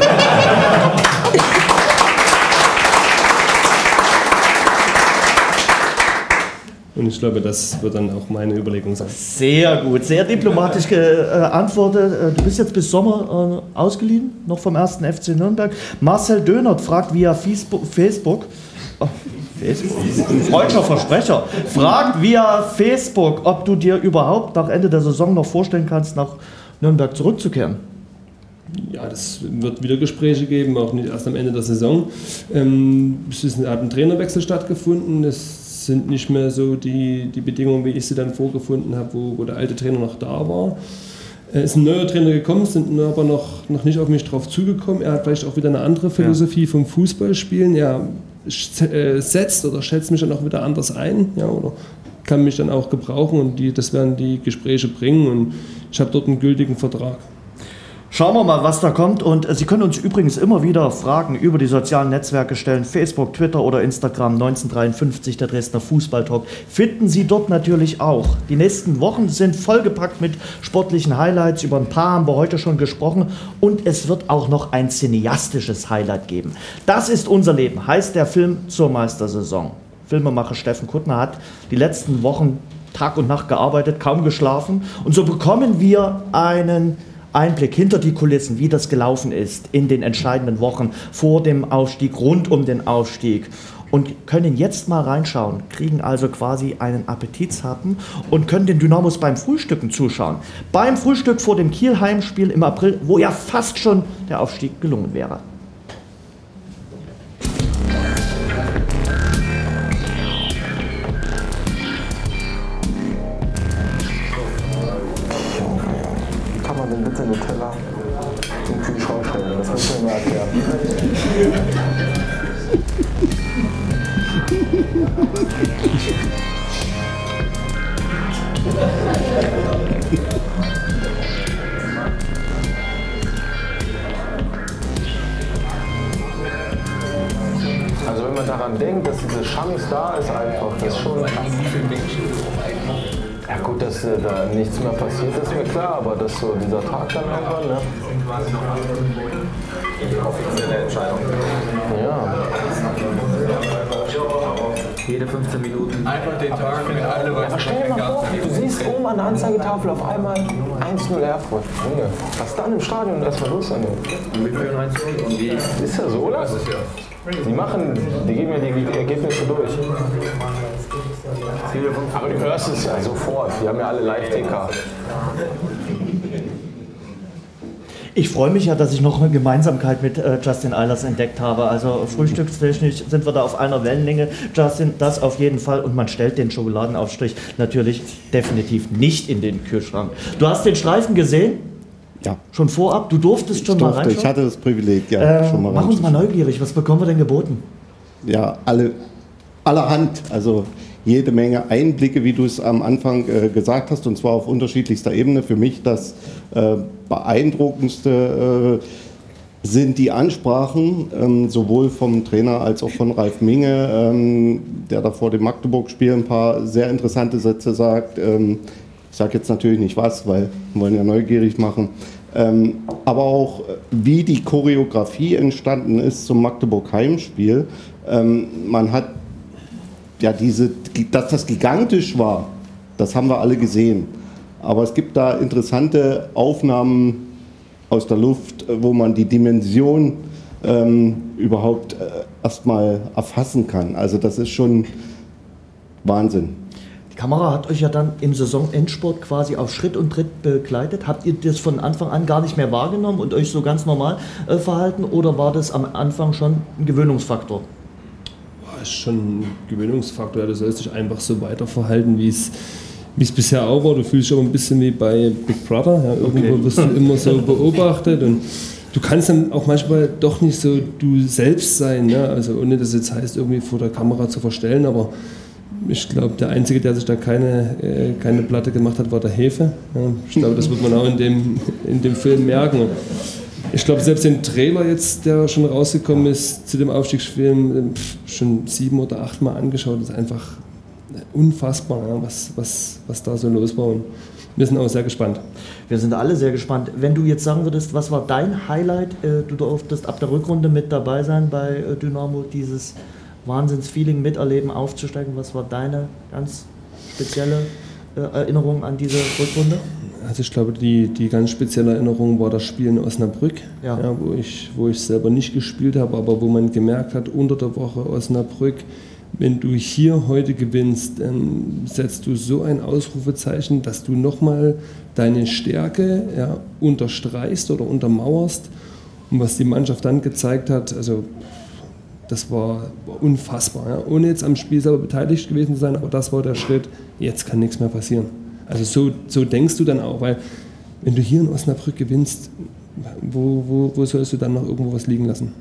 Und ich glaube, das wird dann auch meine Überlegung sein. Sehr gut, sehr diplomatisch geantwortet. Du bist jetzt bis Sommer ausgeliehen, noch vom 1. FC Nürnberg. Marcel Dönert fragt via Facebook, freudscher Versprecher, fragt via Facebook, ob du dir überhaupt nach Ende der Saison noch vorstellen kannst, nach Nürnberg zurückzukehren. Ja, das wird wieder Gespräche geben, auch nicht erst am Ende der Saison. Es hat ein Trainerwechsel stattgefunden. Es sind nicht mehr so die Bedingungen, wie ich sie dann vorgefunden habe, wo der alte Trainer noch da war. Es ist ein neuer Trainer gekommen, sind aber noch nicht auf mich drauf zugekommen. Er hat vielleicht auch wieder eine andere Philosophie vom Fußballspielen. Er setzt oder schätzt mich dann auch wieder anders ein, ja, oder kann mich dann auch gebrauchen und das werden die Gespräche bringen und ich habe dort einen gültigen Vertrag. Schauen wir mal, was da kommt. Und Sie können uns übrigens immer wieder Fragen über die sozialen Netzwerke stellen. Facebook, Twitter oder Instagram 1953, der Dresdner Fußballtalk. Finden Sie dort natürlich auch. Die nächsten Wochen sind vollgepackt mit sportlichen Highlights. Über ein paar haben wir heute schon gesprochen. Und es wird auch noch ein cineastisches Highlight geben. Das ist unser Leben, heißt der Film zur Meistersaison. Filmemacher Steffen Kuttner hat die letzten Wochen Tag und Nacht gearbeitet, kaum geschlafen. Und so bekommen wir einen Einblick hinter die Kulissen, wie das gelaufen ist in den entscheidenden Wochen vor dem Aufstieg, rund um den Aufstieg. Und können jetzt mal reinschauen, kriegen also quasi einen Appetitshappen und können den Dynamos beim Frühstücken zuschauen. Beim Frühstück vor dem Kiel-Heimspiel im April, wo ja fast schon der Aufstieg gelungen wäre. Bitte Nutella im Kühlschrank stellen. Das müssen wir mal erklären. Also wenn man daran denkt, dass diese Chance da ist einfach, das ist schon... Ja gut, dass da nichts mehr passiert, ist mir klar, aber dass so dieser Tag dann irgendwann, ne? Die offizielle Entscheidung. Ja. Jede 15 Minuten. Einfach den Tag mit alle aber stell dir mal vor, du siehst oben an der Anzeigetafel auf einmal 1-0 Erfurt. Junge, was dann im Stadion erstmal los sein wird. Und wir führen 1-0 und wie? Ist ja so, oder? Das ist ja. Die geben ja die Ergebnisse durch. Aber du hörst es ja sofort. Die haben ja alle Live-TK. Ich freue mich ja, dass ich noch eine Gemeinsamkeit mit Justin Eilers entdeckt habe. Also frühstückstechnisch sind wir da auf einer Wellenlänge. Justin, das auf jeden Fall. Und man stellt den Schokoladenaufstrich natürlich definitiv nicht in den Kühlschrank. Du hast den Streifen gesehen? Ja. Schon vorab? Du durftest schon mal reinschauen? Ich hatte das Privileg, ja. Schon mal mach uns mal neugierig. Was bekommen wir denn geboten? Ja, allerhand. Also jede Menge Einblicke, wie du es am Anfang gesagt hast, und zwar auf unterschiedlichster Ebene. Für mich das beeindruckendste sind die Ansprachen, sowohl vom Trainer als auch von Ralf Minge, der da vor dem Magdeburg-Spiel ein paar sehr interessante Sätze sagt. Ich sage jetzt natürlich nicht was, weil wir wollen ja neugierig machen. Aber auch, wie die Choreografie entstanden ist zum Magdeburg-Heimspiel. Man hat ja dass das gigantisch war, das haben wir alle gesehen. Aber es gibt da interessante Aufnahmen aus der Luft, wo man die Dimension überhaupt erstmal erfassen kann. Also das ist schon Wahnsinn. Die Kamera hat euch ja dann im Saisonendspurt quasi auf Schritt und Tritt begleitet. Habt ihr das von Anfang an gar nicht mehr wahrgenommen und euch so ganz normal verhalten? Oder war das am Anfang schon ein Gewöhnungsfaktor? Das ist schon ein Gewöhnungsfaktor. Ja, du sollst dich einfach so weiter verhalten, wie es bisher auch war. Du fühlst dich aber ein bisschen wie bei Big Brother. Ja, irgendwo wirst du immer so beobachtet. Und du kannst dann auch manchmal doch nicht so du selbst sein. Ne? Also ohne das jetzt heißt, irgendwie vor der Kamera zu verstellen. Aber ich glaube, der Einzige, der sich da keine Platte gemacht hat, war der Hefe. Ja, ich glaube, das wird man auch in dem Film merken. Ich glaube, selbst den Trailer jetzt, der schon rausgekommen ist zu dem Aufstiegsfilm, schon 7 oder 8 Mal angeschaut. Das ist einfach unfassbar, ja, was da so los war. Und wir sind auch sehr gespannt. Wir sind alle sehr gespannt. Wenn du jetzt sagen würdest, was war dein Highlight? Du durftest ab der Rückrunde mit dabei sein bei Dynamo, dieses Wahnsinnsfeeling miterleben, aufzusteigen. Was war deine ganz spezielle Erinnerung an diese Rückrunde? Also ich glaube, die ganz spezielle Erinnerung war das Spiel in Osnabrück, ja, wo ich selber nicht gespielt habe, aber wo man gemerkt hat, unter der Woche Osnabrück, wenn du hier heute gewinnst, setzt du so ein Ausrufezeichen, dass du nochmal deine Stärke unterstreichst oder untermauerst. Und was die Mannschaft dann gezeigt hat, also das war unfassbar. Ja. Ohne jetzt am Spiel selber beteiligt gewesen zu sein, aber das war der Schritt, jetzt kann nichts mehr passieren. Also so denkst du dann auch, weil wenn du hier in Osnabrück gewinnst, wo sollst du dann noch irgendwo was liegen lassen?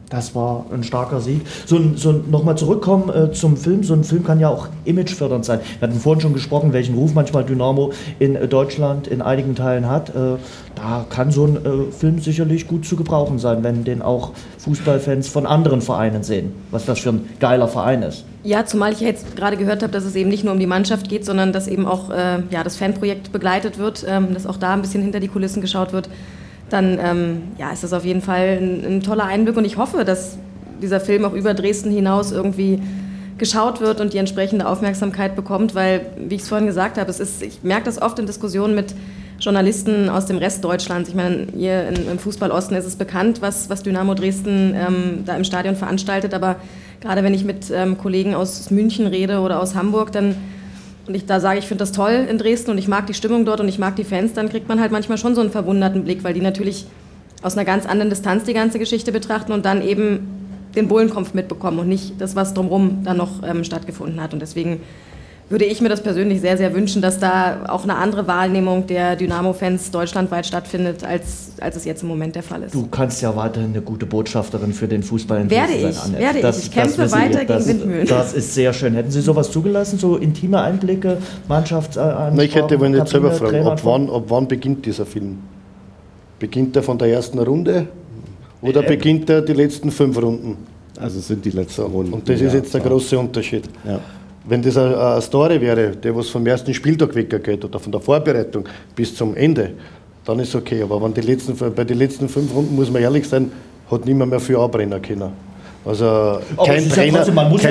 Das war ein starker Sieg. Nochmal zurückkommen zum Film. So ein Film kann ja auch imagefördernd sein. Wir hatten vorhin schon gesprochen, welchen Ruf manchmal Dynamo in Deutschland in einigen Teilen hat. Da kann so ein Film sicherlich gut zu gebrauchen sein, wenn den auch Fußballfans von anderen Vereinen sehen, was das für ein geiler Verein ist. Ja, zumal ich jetzt gerade gehört habe, dass es eben nicht nur um die Mannschaft geht, sondern dass eben auch das Fanprojekt begleitet wird, dass auch da ein bisschen hinter die Kulissen geschaut wird. Dann ist das auf jeden Fall ein toller Einblick und ich hoffe, dass dieser Film auch über Dresden hinaus irgendwie geschaut wird und die entsprechende Aufmerksamkeit bekommt, weil, wie ich es vorhin gesagt habe, ich merke das oft in Diskussionen mit Journalisten aus dem Rest Deutschlands. Ich meine, hier im Fußball-Osten ist es bekannt, was Dynamo Dresden da im Stadion veranstaltet, aber gerade wenn ich mit Kollegen aus München rede oder aus Hamburg, da sage ich, finde das toll in Dresden und ich mag die Stimmung dort und ich mag die Fans, dann kriegt man halt manchmal schon so einen verwunderten Blick, weil die natürlich aus einer ganz anderen Distanz die ganze Geschichte betrachten und dann eben den Bullenkampf mitbekommen und nicht das, was drumherum dann noch stattgefunden hat. Und deswegen würde ich mir das persönlich sehr, sehr wünschen, dass da auch eine andere Wahrnehmung der Dynamo-Fans deutschlandweit stattfindet, als es jetzt im Moment der Fall ist. Du kannst ja weiterhin eine gute Botschafterin für den Fußball in Dresden sein, Annette. Werde ich. Ich kämpfe weiter gegen Windmühlen. Das ist sehr schön. Hätten Sie sowas zugelassen, so intime Einblicke, Mannschaftsansprachen? Ich hätte wohl nicht selber fragen, ab wann beginnt dieser Film? Beginnt er von der ersten Runde oder beginnt er die letzten 5 Runden? Also es sind die letzten Runden. Und das ist jetzt der große Unterschied. Ja. Wenn das eine Story wäre, der was vom ersten Spieltag weggeht oder von der Vorbereitung bis zum Ende, dann ist es okay. Aber bei den letzten 5 Runden, muss man ehrlich sein, hat niemand mehr viel abbrennen können. Also kein Trainer.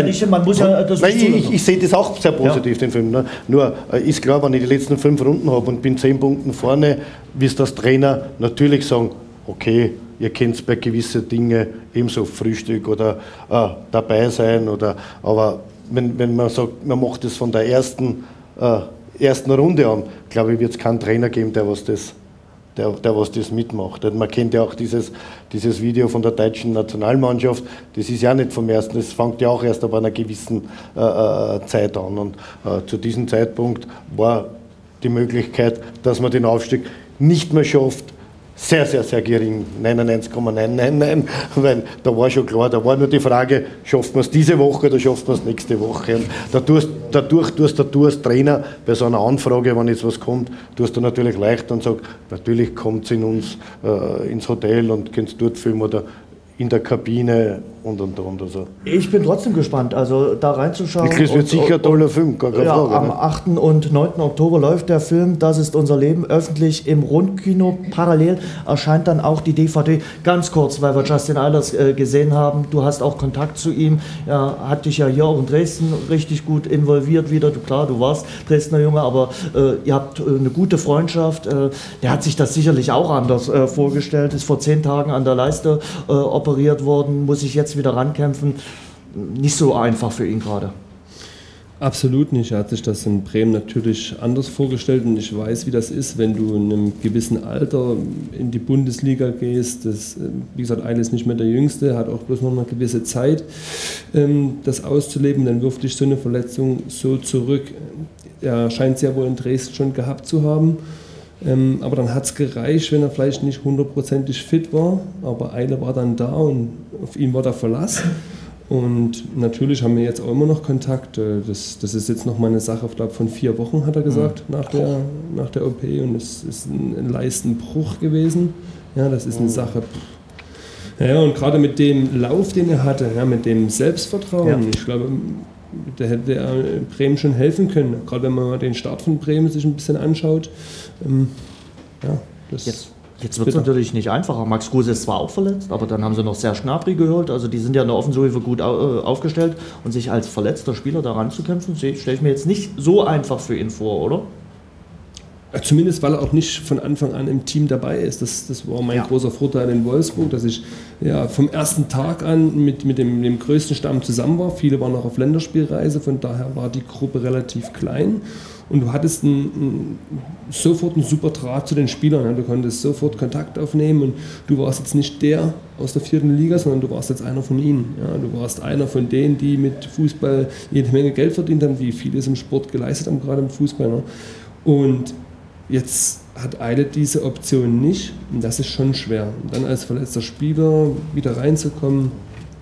Ich sehe das auch sehr positiv, den Film. Ne? Nur ist klar, wenn ich die letzten 5 Runden habe und bin 10 Punkten vorne, wirst du als Trainer natürlich sagen, okay, ihr kennt bei gewissen Dingen ebenso Frühstück oder dabei sein. Aber wenn man sagt, man macht das von der ersten Runde an, glaube ich, wird es keinen Trainer geben, der was das mitmacht. Man kennt ja auch dieses Video von der deutschen Nationalmannschaft, das ist ja nicht vom ersten, das fängt ja auch erst ab einer gewissen Zeit an. Und zu diesem Zeitpunkt war die Möglichkeit, dass man den Aufstieg nicht mehr schafft, sehr, sehr, sehr gering, 99,999, weil da war schon klar, da war nur die Frage, schafft man es diese Woche oder schafft man es nächste Woche. Und dadurch tust du als Trainer bei so einer Anfrage, wenn jetzt was kommt, tust du natürlich leicht und sagst, natürlich kommt es in uns ins Hotel und kannst dort filmen oder in der Kabine und. Also. Ich bin trotzdem gespannt, also da reinzuschauen. Es wird sicher ein toller Film, gar keine Frage. Am 8. und 9. Oktober läuft der Film „Das ist unser Leben" öffentlich im Rundkino. Parallel erscheint dann auch die DVD. Ganz kurz, weil wir Justin Eilers gesehen haben, du hast auch Kontakt zu ihm. Er hat dich ja hier auch in Dresden richtig gut involviert wieder. Du warst Dresdner Junge, aber ihr habt eine gute Freundschaft. Der hat sich das sicherlich auch anders vorgestellt, ist vor 10 Tagen an der Leiste operiert worden, muss sich jetzt wieder rankämpfen. Nicht so einfach für ihn gerade. Absolut nicht. Er hat sich das in Bremen natürlich anders vorgestellt und ich weiß, wie das ist, wenn du in einem gewissen Alter in die Bundesliga gehst. Wie gesagt, Eile ist nicht mehr der Jüngste, hat auch bloß noch eine gewisse Zeit, das auszuleben. Dann wirft dich so eine Verletzung so zurück. Er scheint es ja wohl in Dresden schon gehabt zu haben. Aber dann hat es gereicht, wenn er vielleicht nicht 100%ig fit war. Aber Eile war dann da und auf ihn war der Verlass. Und natürlich haben wir jetzt auch immer noch Kontakt. Das ist jetzt noch mal eine Sache, ich glaube von 4 Wochen, hat er gesagt, nach der OP. Und es ist ein Leistenbruch gewesen. Ja, das ist eine Sache. Ja, und gerade mit dem Lauf, den er hatte, ja, mit dem Selbstvertrauen, ich glaube, da hätte er Bremen schon helfen können. Gerade wenn man mal den Start von Bremen sich ein bisschen anschaut. Jetzt wird es natürlich nicht einfacher. Max Kruse ist zwar auch verletzt, aber dann haben sie noch Serge Gnabry geholt. Also die sind ja in der Offensive gut aufgestellt. Und sich als verletzter Spieler da ranzukämpfen, stelle ich mir jetzt nicht so einfach für ihn vor, oder? Zumindest, weil er auch nicht von Anfang an im Team dabei ist. Das war mein großer Vorteil in Wolfsburg, dass ich vom ersten Tag an mit dem größten Stamm zusammen war. Viele waren noch auf Länderspielreise, von daher war die Gruppe relativ klein. Und du hattest sofort einen super Draht zu den Spielern. Ja. Du konntest sofort Kontakt aufnehmen und du warst jetzt nicht der aus der 4. Liga, sondern du warst jetzt einer von ihnen. Ja. Du warst einer von denen, die mit Fußball jede Menge Geld verdient haben, wie viele es im Sport geleistet haben, gerade im Fußball. Ne. Und jetzt hat Eile diese Option nicht und das ist schon schwer. Und dann als verletzter Spieler wieder reinzukommen,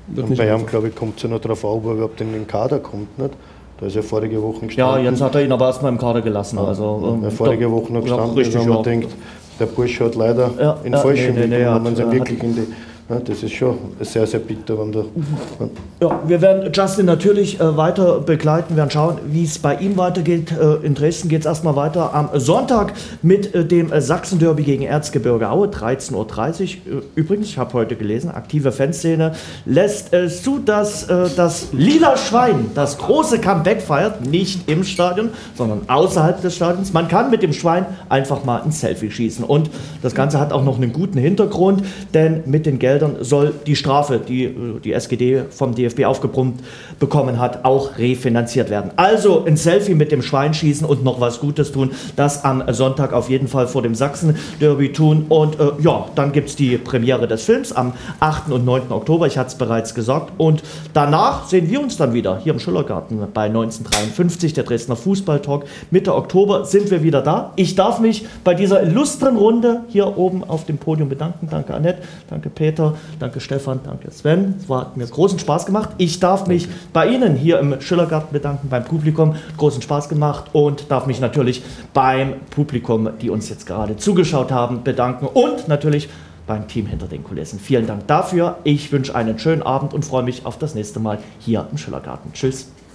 Und bei ihm, glaube ich, kommt es ja noch darauf an, ob er überhaupt in den Kader kommt. Nicht? Da ist ja vorige Woche gestanden. Ja, jetzt hat er ihn aber erstmal im Kader gelassen. Also, vorige Woche noch gestanden, richtig, und man denkt, der Bursche hat leider in falschen Weg, wenn man sich wirklich in die... Ja, das ist schon sehr, sehr bitter. Wenn ja, wir werden Justin natürlich weiter begleiten, werden schauen, wie es bei ihm weitergeht. In Dresden geht es erstmal weiter am Sonntag mit dem Sachsen-Derby gegen Erzgebirge Aue, 13:30 Uhr. Übrigens, ich habe heute gelesen, aktive Fanszene lässt es zu, dass das Lila Schwein das große Comeback feiert, nicht im Stadion, sondern außerhalb des Stadions. Man kann mit dem Schwein einfach mal ein Selfie schießen. Und das Ganze hat auch noch einen guten Hintergrund, denn mit den Geldern soll die Strafe, die SGD vom DFB aufgebrummt bekommen hat, auch refinanziert werden. Also ein Selfie mit dem Schwein schießen und noch was Gutes tun, das am Sonntag auf jeden Fall vor dem Sachsen-Derby tun. Und ja, dann gibt es die Premiere des Films am 8. und 9. Oktober, ich hatte es bereits gesagt. Und danach sehen wir uns dann wieder hier im Schillergarten bei 1953, der Dresdner Fußballtalk. Mitte Oktober sind wir wieder da. Ich darf mich bei dieser illustren Runde hier oben auf dem Podium bedanken. Danke Annette, danke Peter, danke Stefan, danke Sven. Es hat mir großen Spaß gemacht. Ich darf mich bei Ihnen hier im Schillergarten bedanken, beim Publikum. Großen Spaß gemacht und darf mich natürlich beim Publikum, die uns jetzt gerade zugeschaut haben, bedanken und natürlich beim Team hinter den Kulissen. Vielen Dank dafür. Ich wünsche einen schönen Abend und freue mich auf das nächste Mal hier im Schillergarten. Tschüss.